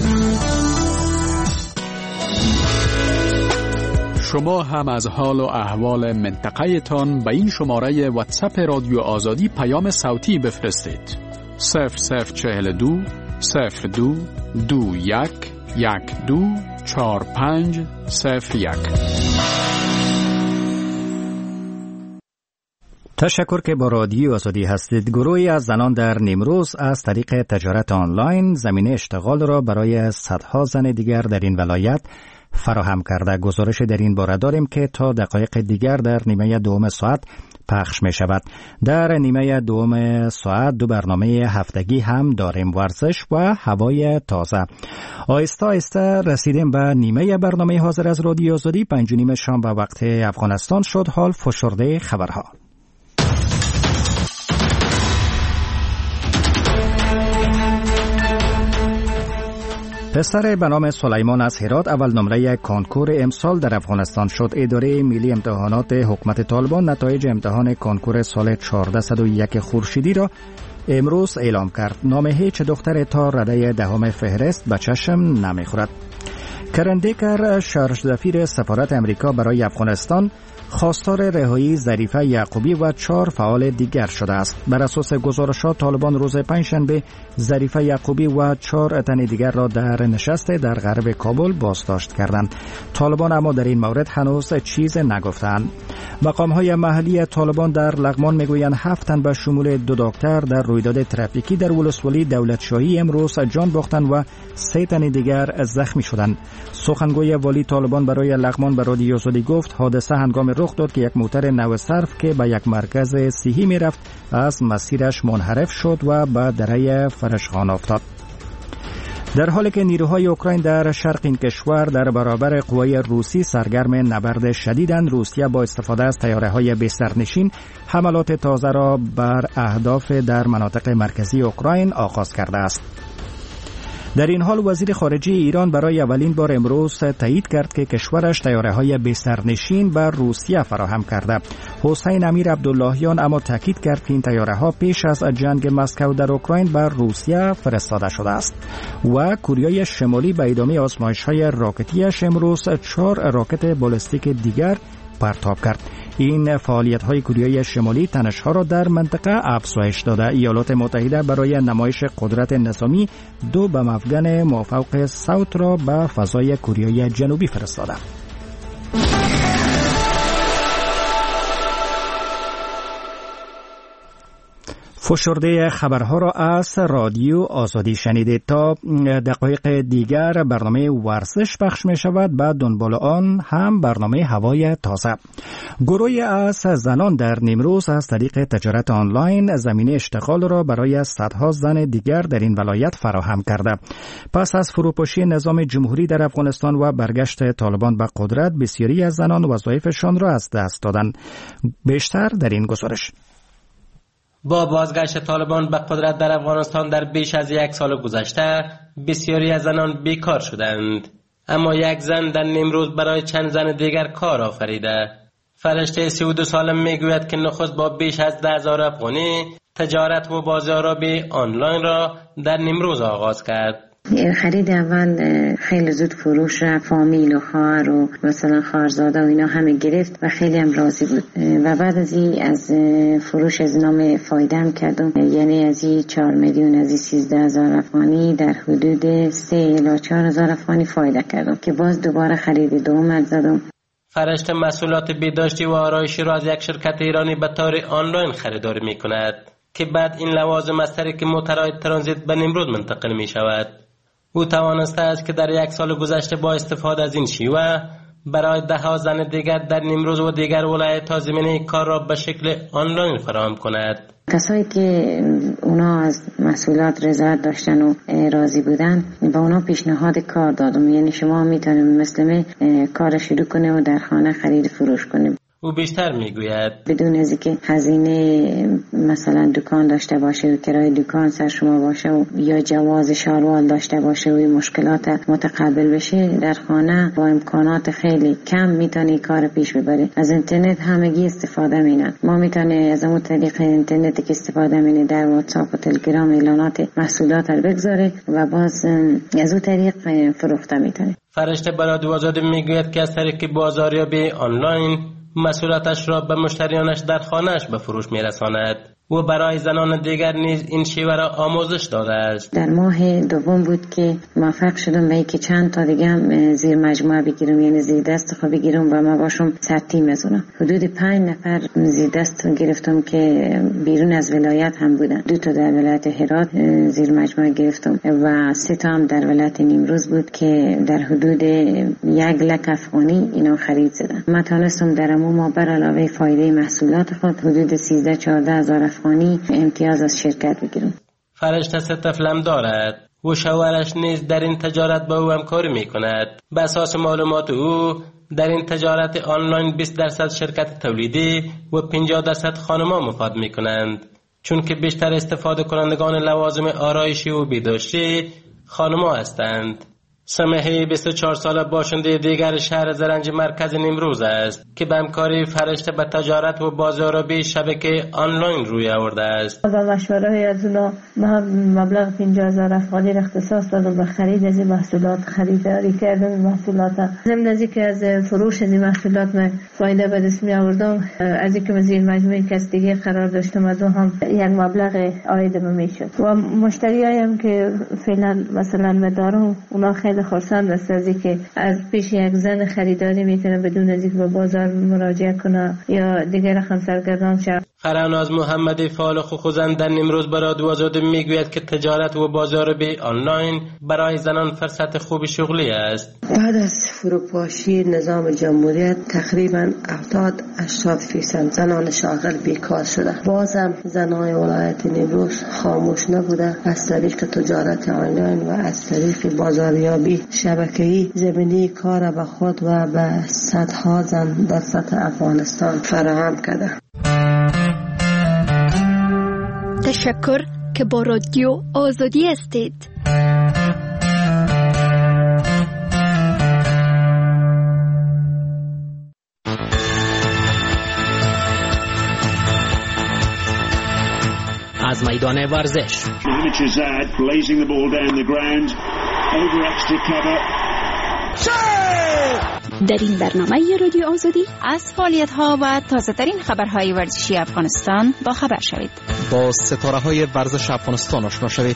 شما هم از حال و احوال منطقه تان به این شماره واتساپ رادیو آزادی پیام صوتی بفرستید. صفر صفر چهل دو صفر دو دو یک یک دو چهار پنج صفر یک.
تشکر که با رادیو آزادی هستید. گروهی از زنان در نیمروز از طریق تجارت آنلاین زمینه اشتغال را برای صدها زن دیگر در این ولایت فراهم کرده. گزارش در این باره داریم که تا دقایق دیگر در نیمه دوم ساعت پخش می شود. در نیمه دوم ساعت دو برنامه هفتگی هم داریم، ورزش و هوای تازه. آهسته آهسته رسیدیم به نیمه برنامه حاضر از رادیو آزادی. پنج و نیم شام به وقت افغانستان شد. حال فشرده خبرها. پسر به نام سلیمان از هرات اول نمره کنکور امسال در افغانستان شد. اداره ملی امتحانات حکومت طالبان نتایج امتحان کنکور سال چهارصد و یک خورشیدی را امروز اعلام کرد. نام هیچ دختر تا رده دهم فهرست به چشم نمیخورد. کرن دیکر شارژ دفیر سفارت امریکا برای افغانستان خواستار رهایی ظریفه یعقوبی و چهار فعال دیگر شده است. بر اساس گزارشات طالبان روز پنجشنبه ظریفه یعقوبی و چهار تن دیگر را در نشست در غرب کابل بازداشت کردند. طالبان اما در این مورد هنوز چیز نگفتند. مقام‌های محلی طالبان در لغمان میگویند هفت تن به شمول دو دکتر در رویداد ترافیکی در ولسوالی دولتشاهی امروز جان باختند و سه تن دیگر زخمی شدند. سخنگوی والی طالبان برای لغمان به رادیو آزادی گفت حادثه هنگام رخ داد که یک موتر نو صرف که به یک مرکز صحی میرفت از مسیرش منحرف شد و به دره فرشخان افتاد. در حالی که نیروهای اوکراین در شرق این کشور در برابر قوای روسی سرگرم نبرد شدیدند، روسیه با استفاده از طیاره‌های بسترنشین حملات تازه را بر اهداف در مناطق مرکزی اوکراین آغاز کرده است. در این حال وزیر خارجه ایران برای اولین بار امروز تایید کرد که کشورش طیاره‌های بسترنشین بر روسیه فراهم کرده. حسین امیر عبداللهیان اما تاکید کرد که این طیاره‌ها پیش از جنگ مسکو در اوکراین بر روسیه فرستاده شده است. و کره شمالی به ادامه آزمایش‌های راکتیش امروز چهار راکت بالستیک دیگر پرتاب کرد. این فعالیت‌های کره شمالی تنش‌ها را در منطقه افزایش داده. ایالات متحده برای نمایش قدرت نظامی دو بم افغان مافوق صوت را به فضای کره جنوبی فرستاده. فشرده خبرها را از رادیو آزادی شنیدید. تا دقایق دیگر برنامه ورزش پخش می شود. بعد دنبال آن هم برنامه هوای تازه. گروهی از زنان در نیمروز از طریق تجارت آنلاین زمینه اشتغال را برای صدها زن دیگر در این ولایت فراهم کرده. پس از فروپاشی نظام جمهوری در افغانستان و برگشت طالبان به قدرت، بسیاری از زنان وظایفشان را از دست دادند. بیشتر در این گزارش.
با بازگشت طالبان به قدرت در افغانستان در بیش از یک سال گذشته، بسیاری از زنان بیکار شدند. اما یک زن در نیمروز برای چند زن دیگر کار آفریده. فرشته سی و دو ساله میگوید که نخست با بیش از ده هزار افغانی تجارت و بازاریابی آنلاین را در نیمروز آغاز کرد.
خرید اول خیلی زود فروش را فامیل و خواهر و مثلا خواهرزاده و اینا همه گرفت و خیلی هم راضی بود. و بعد از این از فروش از نام فایده هم کردم، یعنی از این چهار میلیون از این سیزده هزار افغانی در حدود سه الی چهار هزار افغانی فایده کردم که باز دوباره خرید دوم زدم.
فرشته مسئولات بهداشتی و آرایشی را از یک شرکت ایرانی به طور آنلاین خریداری می کند که بعد این لوازم از طریق موترهای ترانزیت به نیمروز منتقل می شود. او توانسته است که در یک سال گذشته با استفاده از این شیوه برای ده ها زن دیگر در نیمروز و دیگر ولایت‌ها زمینه کار را به شکل آنلاین فراهم کند.
کسایی که اونا از مسئولات رضایت داشتن و راضی بودن با اونا پیشنهاد کار دادم، یعنی شما میتونید مثل من کار شروع کنه و در خانه خرید فروش کنیم.
او بیشتر میگوید
بدون از اینکه هزینه مثلا دکان داشته باشه و کرایه دکان سر شما باشه و یا جواز شاروال داشته باشه و این مشکلات متقابل بشه، در خانه با امکانات خیلی کم میتونی کار پیش ببری. از اینترنت همگی استفاده مینن. ما میتونی از اون طریق اینترنت که استفاده مینه در واتساپ و تلگرام اعلانات محصولات رو بگذاره و باز از اون طریق فروخته میتونی.
فرشته برادو آزادی میگوید که از طریق بازاریابی آنلاین مسئولیتش را به مشتریانش در خانهش به فروش میرساند. و برای زنان دیگر نیز این شیوه را آموزش داده است.
در ماه دوم بود که موفق شدم به اینکه چند تا دیگه هم زیر مجموعه بگیرم، یعنی زیر دست خود بگیرم و ما باشم صد تیم بزنم. حدود پنج نفر زیر دست گرفتم که بیرون از ولایت هم بودن. دو تا در ولایت هرات زیر مجموعه گرفتم و سه تا هم در ولایت نیمروز بود که در حدود یک لک افغانی اینا خرید زدن. من تونستم در عموم ما بر علاوه فایده محصولات خود حدود سیزده چهارده هزار افغانی امتیاز از شرکت بگیرم.
فرشته سه طفلم دارد و شوهرش نیز در این تجارت با او همکاری می کند. به اساس معلومات او در این تجارت آنلاین بیست درصد شرکت تولیدی و پنجاه درصد خانم‌ها مفاد می کنند، چون که بیشتر استفاده کنندگان لوازم آرایشی و بهداشتی خانم‌ها هستند. سمیحه بیست و چهار ساله باشنده دیگر شهر زرنج مرکز نیمروز است که به همکاری فرشته به تجارت و بازاریابی شبکه آنلاین روی آورده است.
با مشوره از اونا من مبلغ پنجاه هزار افغانی اختصاص دادم به خرید از این محصولات، خریداری کردم این محصولات. ضمن از اینکه از فروش از این محصولات من فایده به دست می آوردم، از اینکه من زیر مجموعه کس دیگه قرار داشتم از اون هم یک مبلغ عاید من میشد و مشتریایم که فعلا مثلا مدارم اونا خیلی خرسند است از اینکه از پیش یک زن خریداری میتونه بدون از اینکه به بازار مراجعه کنه یا دیگر رقم سرگردان شد.
فراناز محمدی فعال خوخوزن در نیمروز برای رادیو آزادی میگوید که تجارت و بازاریابی آنلاین برای زنان فرصت خوب شغلی است.
بعد از فروپاشی نظام جمهوریت تقریبا هفتاد هشتاد فیصد زنان شاغل بیکار شده. بازم زنان ولایت نیمروز خاموش نبوده. از طریق تجارت آنلاین و از طریق بازاریابی شبکه‌ای زمینه کار به خود و به صدها زن در سطح افغانستان فراهم کرده.
تشکر که با رادیو آزادی هستید.
از میدان ورزش
در این برنامه رادیو آزادی
از فعالیت‌ها و تازه‌ترین خبرهای ورزشی افغانستان با خبر شوید.
با ستاره‌های ورزش افغانستان آشنا شوید.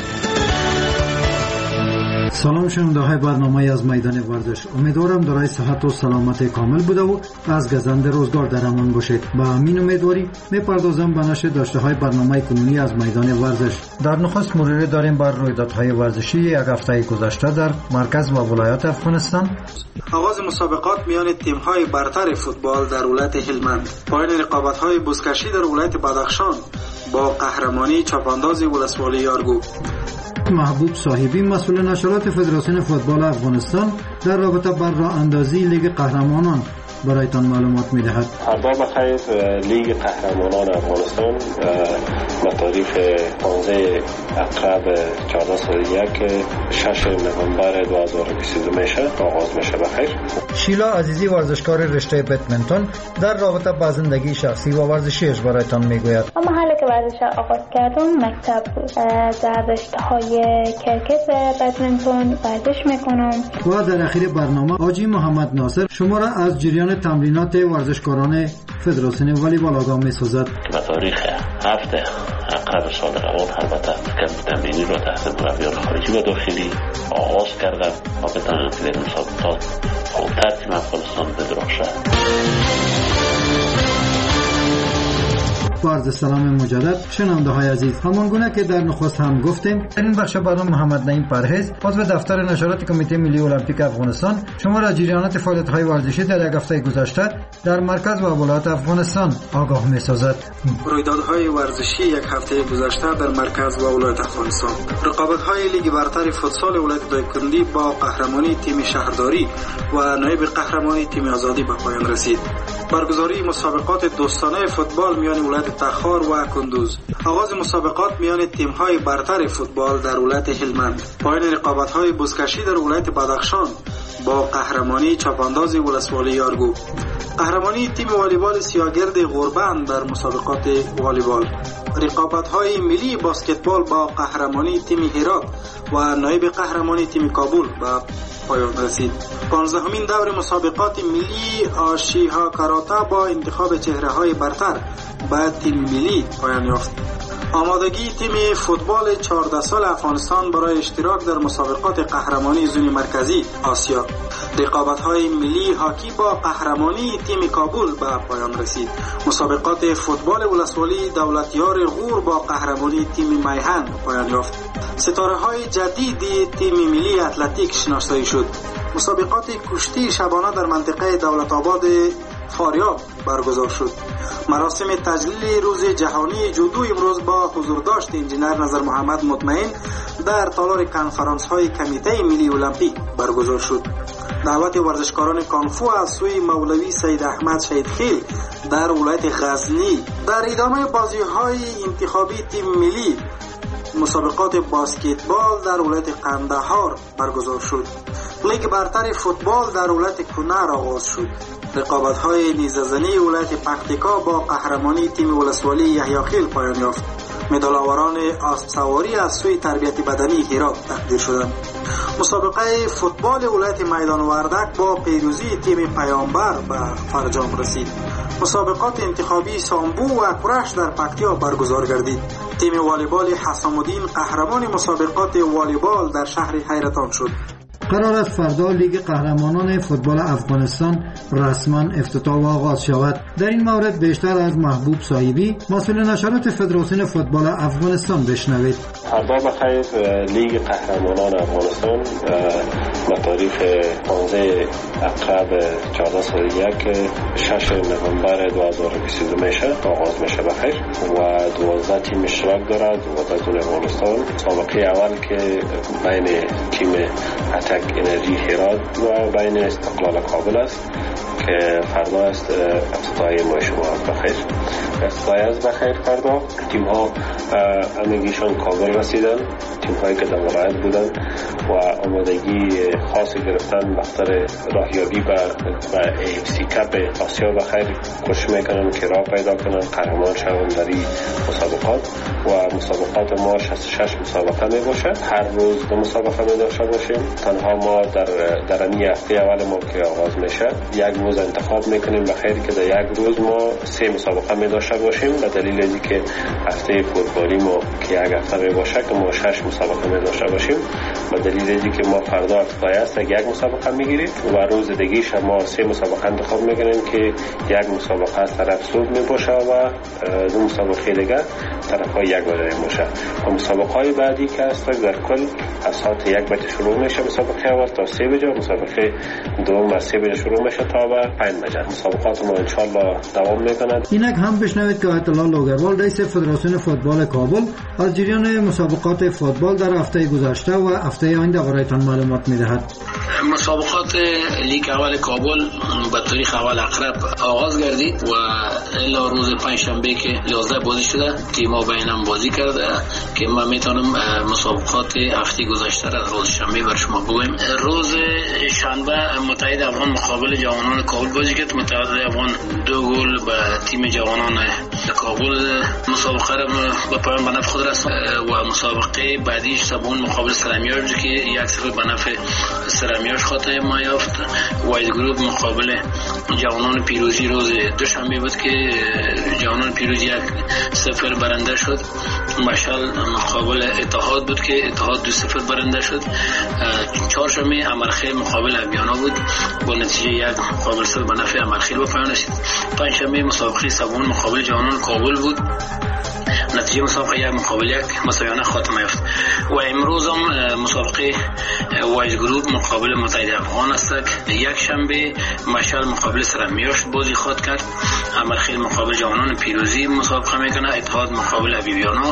سلام شنونده برنامه از میدان ورزش. امیدوارم دارای صحت و سلامت کامل بوده و از گزند روزگار در امان باشید. با همین امیدواری میپردازم به نشر داشته های برنامه کنونی از میدان ورزش. در نخست مروری داریم بر رویدادهای ورزشی یک هفته گذشته در مرکز و ولایت افغانستان.
آغاز مسابقات میان تیم‌های برتر فوتبال در ولایت هلمند. پایان رقابت‌های بزکشی در ولایت بدخشان با قهرمانی چاپانداز ولسوالی یارگو.
محبوب صاحبی مسئول نشرات فدراسیون فوتبال افغانستان در رابطه با راه اندازی لیگ قهرمانان برایتان معلومات می‌دهد.
فردا بخیر لیگ قهرمانان افغانستان به تاریخ پانزده اکتبر چهارده صد و یک شش نوامبر دو هزار و بیست و دو میشه آغاز میشه. بخیر.
شیلا عزیزی ورزشکار رشته بدمنتون در رابطه با زندگی شخصی و ورزشیش برایتان میگوید.
اما حالا که ورزش آغاز کردم مکتب بود. در رشته‌های کرکت و بدمنتون ورزش میکنم.
و در اخیر برنامه حاجی محمد ناصر شما را از جریان تمرینات ورزشکاران فدراسیون والیبال آگاه می‌سازد.
به تاریخ هفت اکتبر سال روان البته تمرینی را تحت مربیان خارجی و داخلی آغاز کردم و بتوانم که در مسابقات خوبتر تیم افغانستان بدرخشه.
عرض سلام مجدد شنونده های عزیز. همان گونه که در نخست هم گفتیم در این بخش برنامه محمد نعیم پرهیز عضو دفتر نشرات کمیته ملی المپیک افغانستان شما را جریانات فعالیت های ورزشی در یک هفته گذشته در مرکز و ولایت افغانستان آگاه می سازد.
رویدادهای ورزشی یک هفته گذشته در مرکز و ولایت افغانستان. رقابت های لیگ برتر فوتسال ولایت دایکنډي با قهرمانی تیم شهرداری و نایب قهرمانی تیم آزادی به پایان رسید. برگزاری مسابقات دوستانه فوتبال میان ولایت تخار و کندوز. آغاز مسابقات میان تیم‌های برتر فوتبال در ولایت هلمند. پایان رقابت‌های بزکشی در ولایت بدخشان با قهرمانی چاپانداز ولسوالی یارگو. قهرمانی تیم والیبال سیاگرد غربند در مسابقات والیبال. رقابت‌های ملی بسکتبال با قهرمانی تیم هرات و نایب قهرمانی تیم کابل با پایان رسید. پانزدهمین دور مسابقات ملی آشیها کاراته با انتخاب چهره‌های برتر به تیم ملی پایان یافت. آمادگی تیم فوتبال چهارده سال افغانستان برای اشتراک در مسابقات قهرمانی زون مرکزی آسیا. رقابت‌های ملی هاکی با قهرمانی تیم کابل به پایان رسید. مسابقات فوتبال ولسوالی دولتیار غور با قهرمانی تیم میهن پایان یافت. ستاره‌های جدید تیم ملی اتلتیک شناسایی شد. مسابقات کشتی شبانه در منطقه دولت آباد فاریاب برگزار شد. مراسم تجلیل روز جهانی جودو امروز با حضورداشت انجینر نظر محمد مطمئن در تالار کنفرانس های کمیته ملی المپیک برگزار شد. دعوت ورزشکاران کانفو از سوی مولوی سید احمد شهیدخیل در ولایت غزنی. در ادامه بازی های انتخابی تیم ملی مسابقات باسکتبال در ولایت قندهار برگزار شد. لیگ برتر فوتبال در ولایت کنر آغاز شد. رقابت‌های نیزه‌زنی ولایت پکتیکا با قهرمانی تیم ولسوالی یحیی پایان یافت. مدال‌آوران اسب سواری از سوی تربیت بدنی هرات تقدیر شدند. مسابقه فوتبال ولایت میدان وردک با پیروزی تیم پیامبر به فرجام رسید. مسابقات انتخابی سامبو و کرش در پکتیا برگزار گردید. تیم والیبال حسام الدین قهرمان مسابقات والیبال در شهر حیرتان شد.
قرار است فردا لیگ قهرمانان فوتبال افغانستان رسما افتتاح و آغاز شود. در این مورد بیشتر از محبوب صاحبی مسئول نشرات فدراسیون فوتبال افغانستان بشنوید.
فردا بخیر لیگ قهرمانان افغانستان به تاریخ پانزده عقرب چهارده صد و یک شش نوامبر دو هزار و بیست و دو میشه آغاز میشه بخیر و دوازده تیم اشتراک دارد و از افغانستان. مسابقه اول که بین تیم اتک انرژی هرات و بین استقلال کابل است که فردا است افتتاحیه ما شما بخیر. افتتاحیه است بخیر فردا. تیم ها همگیشان کابل رسیدن، تیم هایی که در ولایت بودن و آمادگی خاصی گرفتن بخاطر راهیابی به اف سی کپ آسیا بخیر کوشش میکنن که راه پیدا کنن قهرمان شوند در این مسابقات و مسابقات ما شصت و شش مسابقه می باشه. هر روز دو مسابقه می داشته باشیم. تنها ما در در این هفته اول ما که آغاز میشه یک روز انتخاب میکنیم بخیر که در یک روز ما سه مسابقه می داشته باشیم به دلیل اینکه هفته فوتبالی ما که یک هفته می باشه که ما شش مسابقه می داشته باشیم به دلیل اینکه ما فردا افتتاحیه است یک مسابقه میگیریم و روز دیگه ما سه مسابقه انتخاب میکنیم که یک مسابقه از طرف صبح می باشه و دو مسابقه دیگه طرف های یک بجه باشه و مسابقه های بعدی که است در کل از ساعت یک بجه شروع میشه مسابقه اول تا سه بجه، مسابقه دوم از سه بجه شروع میشه تا به پنج بجه. مسابقات ما انشالله دوام میکنند.
اینک هم بشنوید که آیت الله لوگروال رئیس فدراسیون فوتبال کابل از جریان مسابقات فوتبال در هفته گذشته و هفته آینده برایتان معلومات میدهد.
مسابقات لیگ اول کابل به تاریخ اول عقرب آغاز گردید و الا روز پنجشنبه که یازده بازی شده تیم‌ها بینم بازی کرده که ما میتونم مسابقات هفته گذشته را روز شنبه بر شما بگویم. روز شنبه متحد افغان مقابل جوانان کابل بازی کرد. متحد افغان دو گل به تیم جوانان کابل مسابقه را به پایان به نفع خود رساند و مسابقه بعدیش سبون مقابل سرمیاش که یک صفر به نفع سرمیاش خاطر ما یافت. واید گروپ مقابل جوانان پیروزی روز دوشنبه بود که جوانان پیروزی یک صفر برنده شد. مشعل مقابل اتحاد بود که اتحاد دو صفر برنده شد. چهارشنبه امرخیل مقابل ابیانا بود با نتیجه یک مقابل صفر به نفع امرخیل به پایان رسید. پنجشنبه مسابقه سوم مقابل جوانان کابل بود. نتیجه مسابقه یک مقابل یک مساویانه خاتمه یافت و امروز هم مسابقه وایز گروپ مقابل متحد افغان است. یک شنبه مشعل مقابل سرمیاش بازی خواد کرد. امرخیل مقابل جوانان پیروزی مسابقه میکنه. اتحاد مقابل حبیبیانا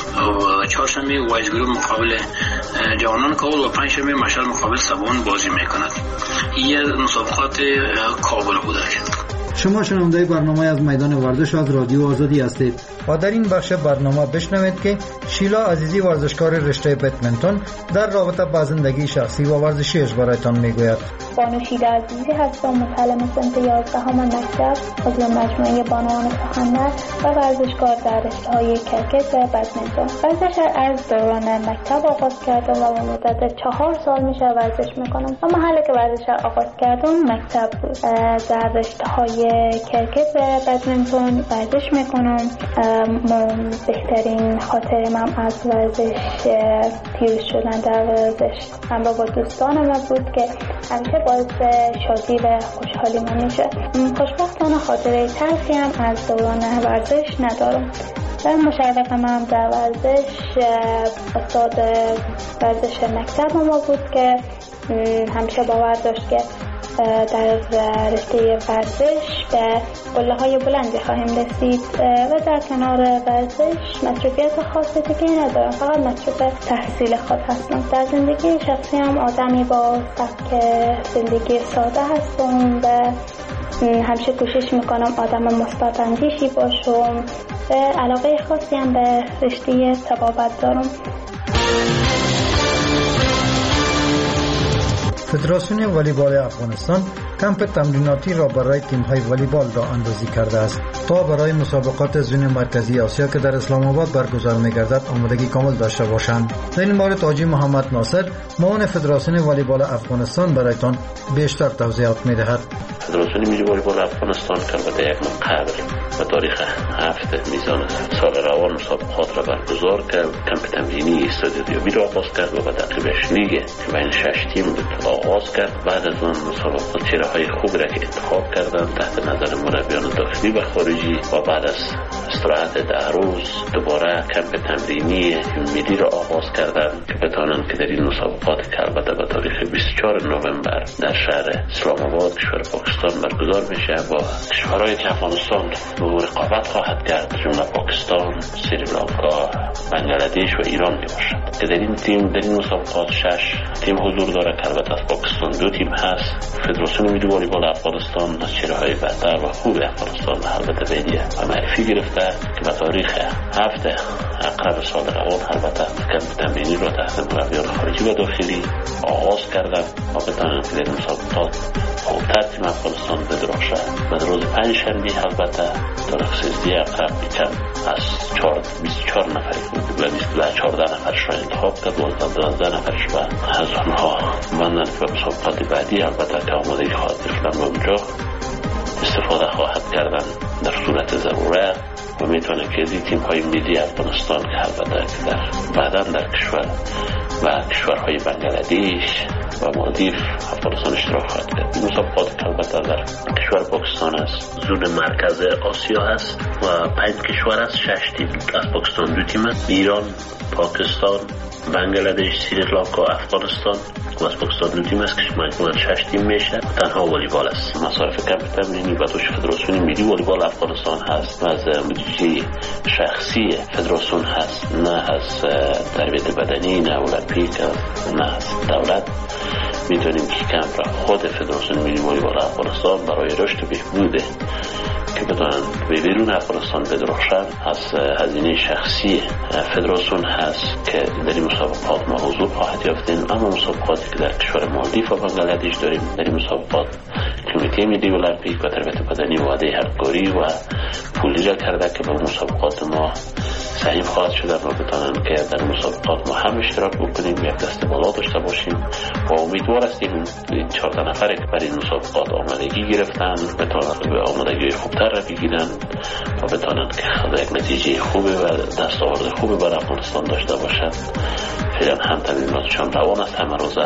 و چهارشنبه وایز گروپ مقابل جوانان کابل و پنجشنبه مشعل مقابل سبون بازی میکند. این مسابقات کابل بوده.
شما شنونده برنامه از میدان ورزش از رادیو آزادی هستید و در این بخش برنامه بشنوید که شیلا عزیزی ورزشکار رشته بدمنتون در رابطه با زندگی شخصی و ورزشیش برایتان میگوید.
بانو شیلا عزیزی هستم، متعلم صنف یازدهم مکتب، عضو مجموعه بانوان سخنور و ورزشکار در رشته‌های کرکت و بدمنتون. ورزش از دوران مکتب آغاز کردم و به مدت چهار سال میشه ورزش میکنم. اما حالا که ورزش آغاز کردم مکتب بود. در رشته‌های کرکت و بدمنتون ورزش میکنم. بهترین خاطر من از ورزش پیروز شدن در ورزش همراه با دوستانم بود که همیشه باعث شادی و خوشحالی من میشه. خوشبختانه خاطره تلخی هم از دوران ورزش ندارم. و مشرف من در ورزش استاد ورزش مکتب ما بود که همیشه باور داشت که در رشته ورزش به قله‌های بلندی خواهیم رسید و در کنار ورزش مصروفیت خاصی دیگه ندارم، فقط مصروف تحصیل خود هستم. در زندگی شخصی هم آدمی با سبک زندگی ساده هستم و همیشه کوشش میکنم آدم مثبت اندیشی باشم و علاقه خاصی هم به رشته طبابت دارم.
فدراسیون والیبال افغانستان کمپ تمریناتی را برای تیم‌های والیبال راه اندازی کرده است تا برای مسابقات زون مرکزی آسیا که در اسلام آباد برگزار می‌گردد آمادگی کامل داشته باشند. در این مورد حاجی محمد ناصر معاون فدراسیون والیبال افغانستان برایتان بیشتر توضیحات می‌دهد.
فدراسیون ملی والیبال افغانستان که البته یک ماه قبل به تاریخ هفت میزان سال روان مسابقات را برگزار کرد، کمپ تمرینی استادیومی را آغاز کرد و به تعقیبش لیگ که بین شش تیم آغاز کرد. بعد از اون مسابقات چهره‌های خوب را که انتخاب کردند تحت نظر مربیان داخلی و خارجی و بعد از استراحت ده روز دوباره کمپ تمرینی ملی را آغاز کردند که بتوانند که در این مسابقات که البته به تاریخ بیست و چهارم نوامبر در شهر اسلام آباد کشور پاکستان برگزار میشه با کشورهایی که افغانستان به رقابت خواهد کرد، جمله پاکستان، سریلانکا، بنگلادش و ایران میباشد که در این تیم در این مسابقات شش تیم حضور داره که البته از پاکستان دو تیم هست. فدراسیون ملی والیبال افغانستان از چهره‌های برتر و خوب افغانستان البته بیدیه و معرفی گرفته که به تاریخ هفت اقرب سال روان البته کمپ تمرینی را تحت مربیان خارجی و داخلی آغاز کردن و بتوانند که در مسابقات خوبتر تیم افغانستان بدرخشه. و روز پنج شنبه البته تاریخ سیزده اقرب میکن از بیست و چهار نفری و چهارده نفرش را انتخاب کرد و دوازده نفرش و از آنها ماندن که به مسابقات بعدی البته که آمادگی خواهد گرفتن و اونجا استفاده خواهد کردن در صورت ضرورت و میتونه که از این تیم های ملی افغانستان که البته در بعدا در کشور و کشورهای بنگلادش و مالدیو افغانستان اشتراک خواهد کرد. این مسابقات که البته در کشور پاکستان است، زون مرکز آسیا است و پنج کشور است، شش تیم از پاکستان دو تیم است، ایران، پاکستان، بنگلادش، سریلانکا، افغانستان و از پاکستان دو تیم است که مجموعاً شش تیم میشه. تنها والیبال است. مصارف کمپ تمرینی و دوش فدراسیون ملی والیبال افغانستان هست، از بودجه شخصی فدراسیون هست، نه از تربیت بدنی، نه المپیک، نه از دولت. میتونیم که کمپ را خود فدراسیون ملی والیبال افغانستان برای رشد و بهبود که بتونن به بیرون افغانستان بدرخشن از هزینه شخصی فدراسیون هست که در این مسابقات ما حضور خواهد یافتیم. اما مسابقاتی که در کشور مالدیو و بنگلادش داریم، در این مسابقات کمیته ملی المپیک و تربیت بدنی وعده همکاری و پولی را کرده که به مسابقات ما سهیم خواهد شدن و بتانن که در مسابقات ما هم اشتراک بکنیم، یک دسته بالا داشته باشیم و امیدوار هستیم این چهارده نفری که برای این مسابقات آمادگی گرفتن بتانن به آمادگی خوبتر را بگیرن و بتانن که خدا یک نتیجه خوبه و دستاورد خوبه برای افغانستان داشته باشد. فعلا هم تمریناتشان روان است همه روزه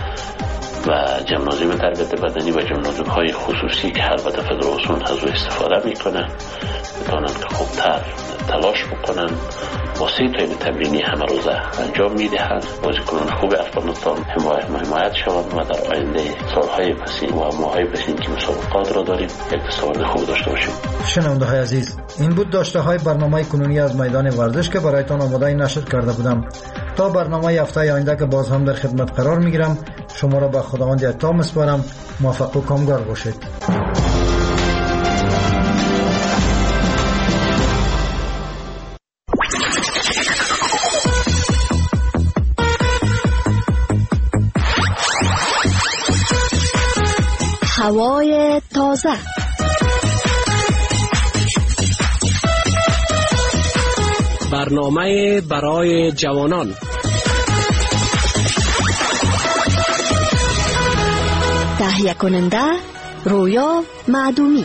و جمنازیوم تربیت بدنی و جمنازیوم های خصوصی که البته فدراسیون از او استفاده میکنه بتانن که خوبتر تلاش بکنن واسه تایم تمرینی همه روزه انجام میدهند. بازیکنان خوب افغانستان حمایت حمایت شوند و در آینده سالهای پسین و ماهای پسین که مسابقات را داریم یک دستاورد خوب داشته باشیم.
شنونده های عزیز، این بود داشته های برنامه کنونی از میدان ورزش که برایتان آماده نشر کرده بودم. تا برنامه هفته آینده که باز هم در خدمت قرار میگیرم، شما را به خداوند یکتا میسپارم. موفق و کامگار باشید.
هوای تازه.
برنامه برای جوانان.
تهیه کننده رویا معدومی.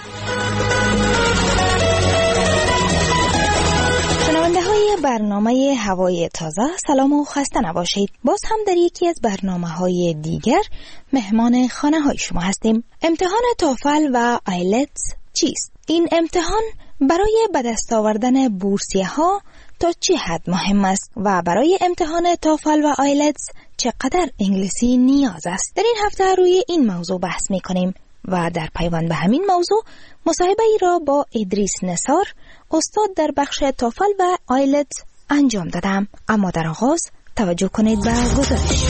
شنونده های برنامه هوای تازه، سلام و خسته نباشید. باز هم در یکی از برنامه های دیگر مهمان خانه های شما هستیم. امتحان توفل و آیلتس چیست؟ این امتحان برای به دست آوردن بورسیه ها تا چه حد مهم است و برای امتحان توفل و آیلتس چقدر انگلیسی نیاز است؟ در این هفته روی این موضوع بحث می کنیم و در پیوند به همین موضوع مصاحبه ای را با ادریس نثار، استاد در بخش توفل و آیلتس انجام دادم. اما در آغاز توجه کنید به گزارش.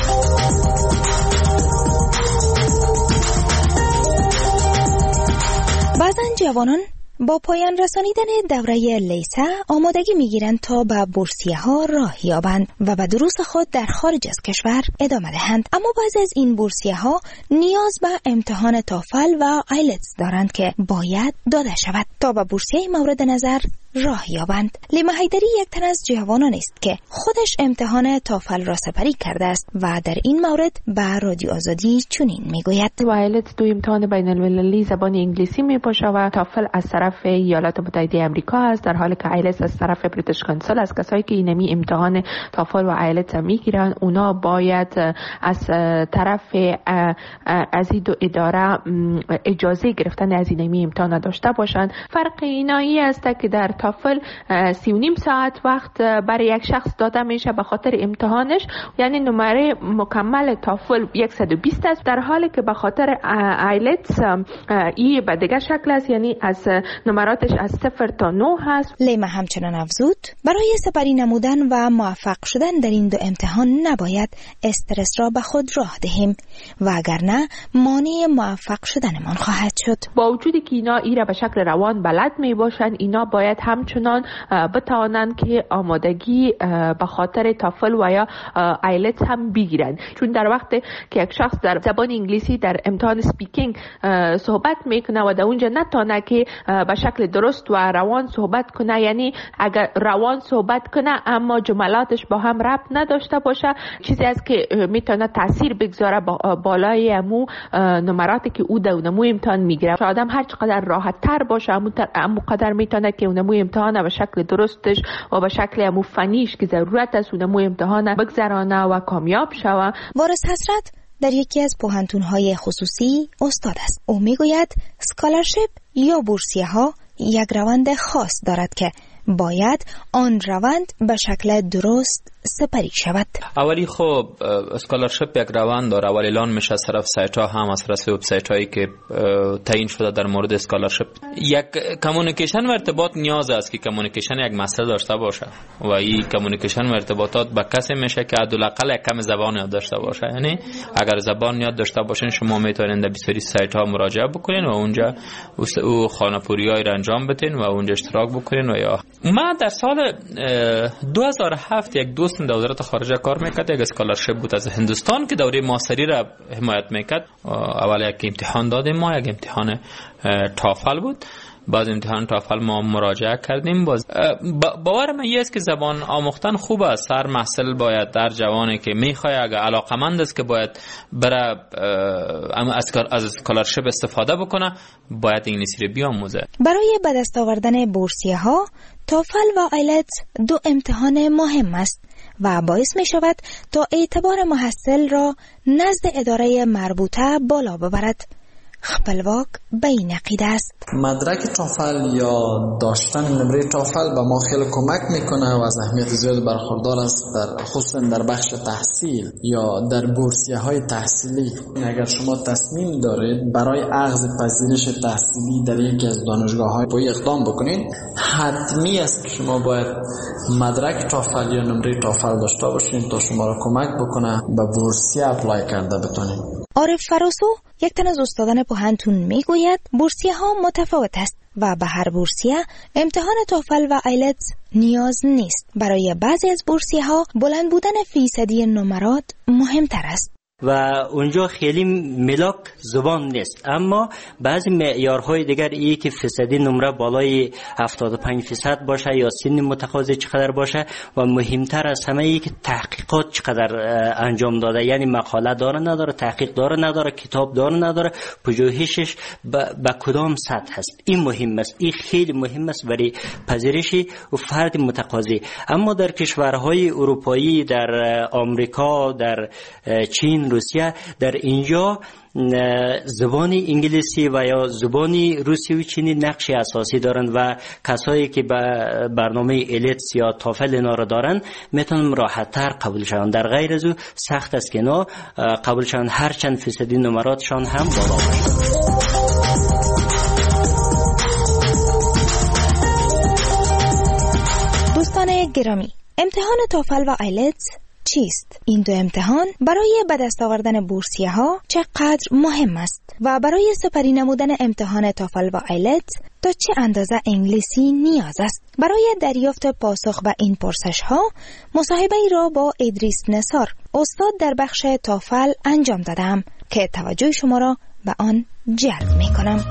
بعضن جوانان با پایان رسانیدن دوره لیسه آمادگی میگیرند تا به بورسیه ها راه یابند و به دروس خود در خارج از کشور ادامه دهند. اما بعضی از این بورسیه ها نیاز به امتحان توفل و آیلتس دارند که باید داده شود تا به بورسیه مورد نظر راه یابند. لیما حیدری یک تن از جوانان است که خودش امتحان توفل را سپری کرده است و در این مورد به رادیو آزادی چنین میگوید:
آیلتس دو امتحان بین المللی زبان انگلیسی میباشه و توفل از طرف ایالات متحده آمریکا است، در حالی که آیلتس از طرف بریتیش کانسل است. کسایی که اینمی امتحان توفل و آیلتس میگیرن اونا باید از طرف از این دو اداره اجازه گرفتن از اینمی امتحان داشته باشند. فرق اینایی است که در توفل سی و نیم ساعت وقت برای یک شخص داده میشه به خاطر امتحانش، یعنی نمره مکمل توفل صد و بیست است، در حالی که به خاطر آیلتس این به دیگر شکل است، یعنی از نمراتش از صفر تا نه هست.
لیما همچنان افزود برای سپری نمودن و موفق شدن در این دو امتحان نباید استرس را به خود راه دهیم و اگر نه مانع موفق شدنمان خواهد شد.
با وجودی که اینا ای را به شکل روان بلد می باشند، اینا باید همچنان بتوانند که آمادگی به خاطر توفل و یا آیلتس هم بگیرند، چون در وقت که یک شخص در زبان انگلیسی در امتحان سپیکینگ صحبت میکنه و در اونجا نتونه که به شکل درست و روان صحبت کنه، یعنی اگر روان صحبت کنه اما جملاتش با هم ربط نداشته باشه، چیزی است که میتونه تاثیر بگذاره با بالای امو نمراتی که او در نمو امتحان میگیره. آدم هر چقدر راحت تر باشه امو قدر میتونه که اونمو امتحان به شکل درستش و به شکل امو فنیش که ضرورت است اونمو امتحان بگذرانه و کامیاب شوه.
وارث حسرت در یکی از پوهنتون‌های خصوصی استاد است. او میگوید اسکالرشیپ یا بورسیه ها یک روند خاص دارد که باید آن روند به شکل درست سپری شود.
اولی خب اسکالرشیپ یک روند داره، اول اعلان میشه از طرف سایت ها هم از طرف وبسایت هایی که تعیین شده در مورد اسکالرشیپ. یک کمیونیکیشن و ارتباط نیاز است که کمیونیکیشن یک مسئله داشته باشه و این کمیونیکیشن و ارتباطات با کسی میشه که حداقل یک کم زبان یاد داشته باشه. یعنی اگر زبان یاد داشته باشین شما میتونید در بسیاری سایت ها مراجعه بکنین و اونجا او خانه‌پوریایی را انجام بدین و اونجا اشتراک بکنین. و یا من در سال دو هزار و هفت یک دوست در وزارت خارجه کار میکرد، یک اسکالرشیپ بود از هندوستان که دوره ماستری را حمایت میکرد. اول یک امتحان دادیم ما، یک امتحان توفل بود. بعد امتحان توفل ما مراجعه کردیم. باز باور من است که زبان آموختن خوب است. هر محصل باید در جوانی که میخواد اگر علاقمند است که باید بره از اسکالرشیپ استفاده بکنه باید انگلیسی رو بیاموزه.
برای به دست آوردن بورسیه ها توفل و آیلتس دو امتحان مهم است و باعث می شود تا اعتبار محصل را نزد اداره مربوطه بالا ببرد. خپلواک بین عقیده است.
مدرک توفل یا داشتن نمره توفل به ما خیلی کمک میکنه و از اهمیت زیاد برخوردار است، در خصوصا در بخش تحصیل یا در بورسیه های تحصیلی. اگر شما تصمیم دارید برای اخذ پذیرش تحصیلی در یکی از دانشگاه های اقدام بکنید، حتمی است که شما باید مدرک توفل یا نمره توفل داشته باشید تا شما را کمک بکنه به بورسیه اپلای کرده بتونید.
عارف فراسو یک تن از استادان پوهنتون میگوید بورسیه ها متفاوت است و به هر بورسیه امتحان توفل و آیلتس نیاز نیست. برای بعضی از بورسیه ها بلند بودن فیصدی نمرات مهمتر است.
و اونجا خیلی ملاک زبان نیست، اما بعضی معیارهای دیگر ای که فیصدی نمره بالای هفتاد و پنج درصد باشه یا سن متقاضی چقدر باشه و مهمتر از همه ای که تحقیقات چقدر انجام داده، یعنی مقاله داره نداره، تحقیق داره نداره، کتاب داره نداره، پژوهشش به کدام سطح هست. این مهم است، این خیلی مهم است برای پذیرش و فرد متقاضی. اما در کشورهای اروپایی، در آمریکا، در چین، روسیه، در اینجا زبان انگلیسی و یا زبان روسی و چینی نقش اساسی دارند و کسایی که به برنامه ایلتس یا تافل اینا رو دارن میتونن راحت تر قبول شون. در غیر از او سخت است که اینا قبول شون، هر چند فیصدی نمراتشان هم بالا باشه.
دوستان گرامی، امتحان توفل و آیلتس چیست؟ این دو امتحان برای به دست آوردن بورسیه ها چقدر مهم است و برای سپری نمودن امتحان توفل و آیلتس تا چه اندازه انگلیسی نیاز است؟ برای دریافت پاسخ به این پرسش ها مصاحبه ای را با ادریس نثار، استاد در بخش توفل انجام دادم که توجه شما را به آن جلب می کنم.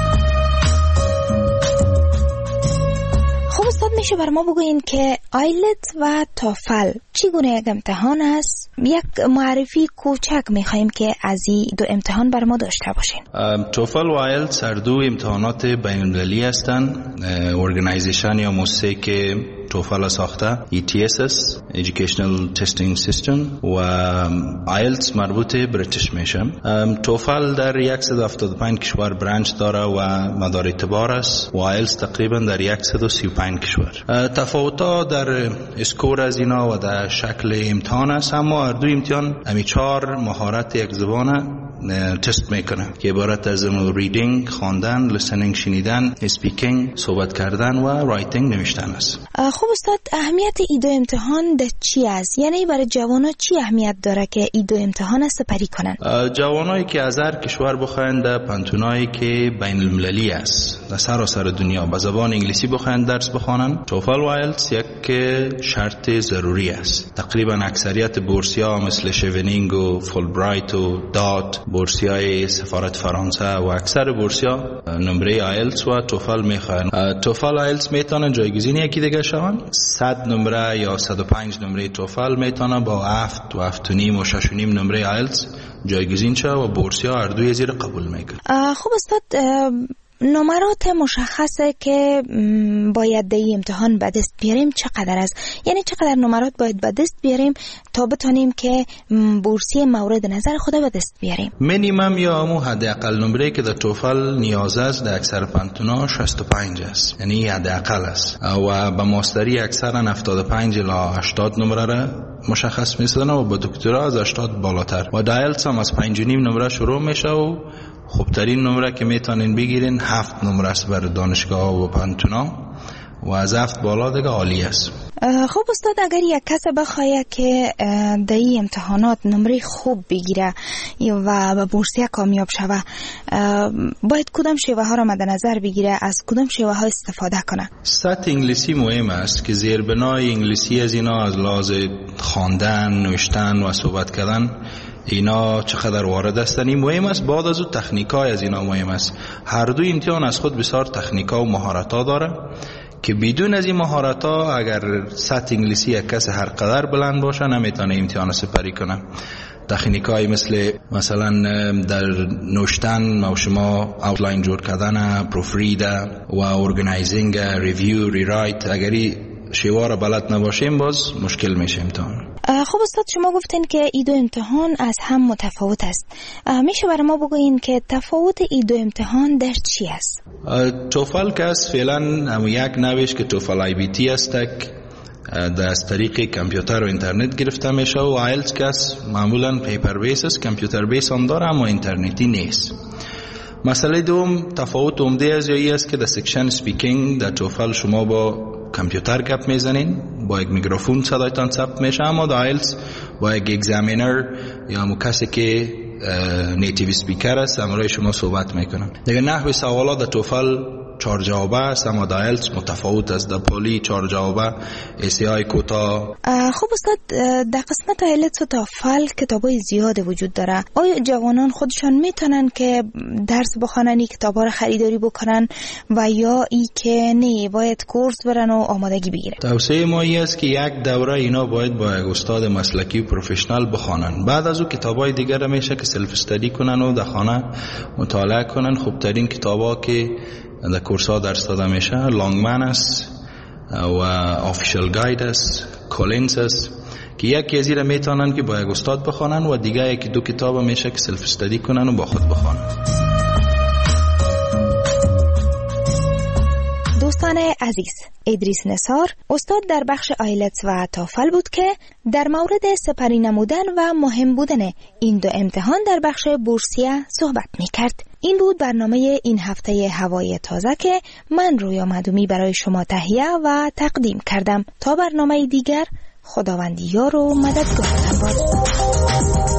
خب استاد، میشه بر ما بگوین که آیلت و توفل چگونه یک امتحان است؟ یک معرفی کوچک میخوایم که از این دو امتحان بر ما داشته باشین.
توفل و آیلتس هر دو امتحانات بین المللی هستند. ارگانایزیشن یا مؤسسه که توفل ساخته ای تی اس اس Educational Testing System و آیلتس مربوط بریتیش میشه. توفل در صد و هفتاد و پنج کشور برانچ داره و مدار اعتبار است و آیلتس تقریبا در صد و سی و پنج کشور. تفاوت‌ها در اسکور از اینا و در شکل امتحان است، اما هر دو امتحان همی چهار مهارت یک زبان تست میکنه که عبارت از ریدینگ، خواندن، لیسنینگ شنیدن، اسپیکینگ صحبت کردن و رایتینگ نوشتن است.
خب استاد، اهمیت این دو امتحان ده چی است؟ یعنی برای جوانا چی اهمیت داره که این دو امتحان سپری کنن؟
جوانایی که از هر کشور بخواین در پانتونایی که بین المللی است در سراسر دنیا به زبان انگلیسی بخواین درس بخوانن، توفل و آیلتس یک شرط ضروری است. تقریبا اکثریت بورسیا مثل شیونینگ و فولبرایت و دات، بورسیای سفارت فرانسه و اکثر بورسیا نمره آیلتس و توفل میخواین. توفل و آیلتس میتونن جایگزین یکی دیگه شون. صد نمره یا صد و پنج نمره توفل میتونه با هفت و هفت و نیم و شش و نیم نمره آیلتس جایگزین شه و بورسیا هر دوی زیر قبول میکنه.
خب استاد، نمرات مشخصه که باید در این امتحان به دست بیاریم چقدر است؟ یعنی چقدر نمرات باید به دست بیاریم تا بتونیم که بورسیه مورد نظر خود به دست بیاریم؟
مینیمم یا همون حداقل نمره که در توفل نیاز است در اکثر پانتونا شصت و پنج است، یعنی حداقل است و به ماستری اکثرا هفتاد و پنج الی هشتاد نمره را مشخص می‌سازن و با دکترا از هشتاد بالاتر و آیلتس هم از پنج و نیم نمره شروع میشه و خوبترین نمره که میتونین بگیرین هفت نمره است بر دانشگاه و پانتونا و از هفت بالا دیگه عالی است.
خب استاد، اگر یک کس بخواه که در این امتحانات نمره خوب بگیره و به بورسیه کامیاب شوه، باید کدام شیوه ها را مد نظر بگیره، از کدام شیوه ها استفاده کنه؟
سطح انگلیسی مهم است که زیربنای انگلیسی از اینا از لحاظ خواندن، نوشتن و صحبت کردن اینا چقدر وارد هستن این مهم است. بعد از اون تکنیکای از اینا مهم است. هر دو امتحان از خود بسیار تکنیکا و مهارت‌ها داره که بدون از این مهارت‌ها اگر سطح انگلیسی یک کس هر قدر بلند باشه نمیتونه امتحان سپری کنه. تکنیکای مثل مثلا در نوشتن و شما اوتلاین جور کردن، پروف رید و ارگانایزینگ، ریویو، ریرایت، اگری شیوه بلد نباشیم باز مشکل میشه امتحان.
خب استاد، شما گفتین که این دو امتحان از هم متفاوت است. میشه برای ما بگوین که تفاوت این دو امتحان در چی است؟
توفل که است فعلا هم یک نویش که توفل آی بی تی است در از طریق کامپیوتر و اینترنت گرفته میشه و آیلتس که است معمولا پیپر بیس است، کامپیوتر بیس هم داره اما اینترنتی نیست. مسئله دوم تفاوت عمده از یایی است که در سکشن سپیکینگ در توفل شما با کامپیوتر گپ میزنین، با یک میکروفون صدایتان ثبت میشه، اما در آیلتس با یک اگزامینر یا همون کسی که نیتیو سپیکر است همراه شما صحبت میکنن. دیگه نحوه سوالات در توفل چهار جوابه است، اما در ایلتس متفاوت است. در پولی چهار جوابه ایسی آی کوتا.
خب استاد، در قسمت ایلتس و تافل کتابای زیاد وجود داره. آیا جوانان خودشان میتونن که درس بخونن، کتابا رو خریداری بکنن و یا ای که نه باید کورس برن و آمادگی بگیرن؟
توصیه ما ای است که یک دوره اینا باید با یک استاد مسلکی و پروفشنال بخونن. بعد از او کتابای دیگر میشه که سلف استادی کنن و در خانه مطالعه کنن. خوبترین کتابا که در کورس ها درس داده میشه لانگمن است و آفیشال گاید است، کولینز است، که یکی از اینا میتونن که با یک استاد بخونن و دیگه یکی دو کتاب میشه که سلف استادی کنن و با خود بخونن.
دوستان عزیز، ادریس نثار استاد در بخش آیلتس و تافل بود که در مورد سپری نمودن و مهم بودن این دو امتحان در بخش بورسیه صحبت می کرد. این بود برنامه این هفته هوای تازه که من رویا مدومی برای شما تهیه و تقدیم کردم. تا برنامه دیگر، خداوند یار و مددگارتان باد.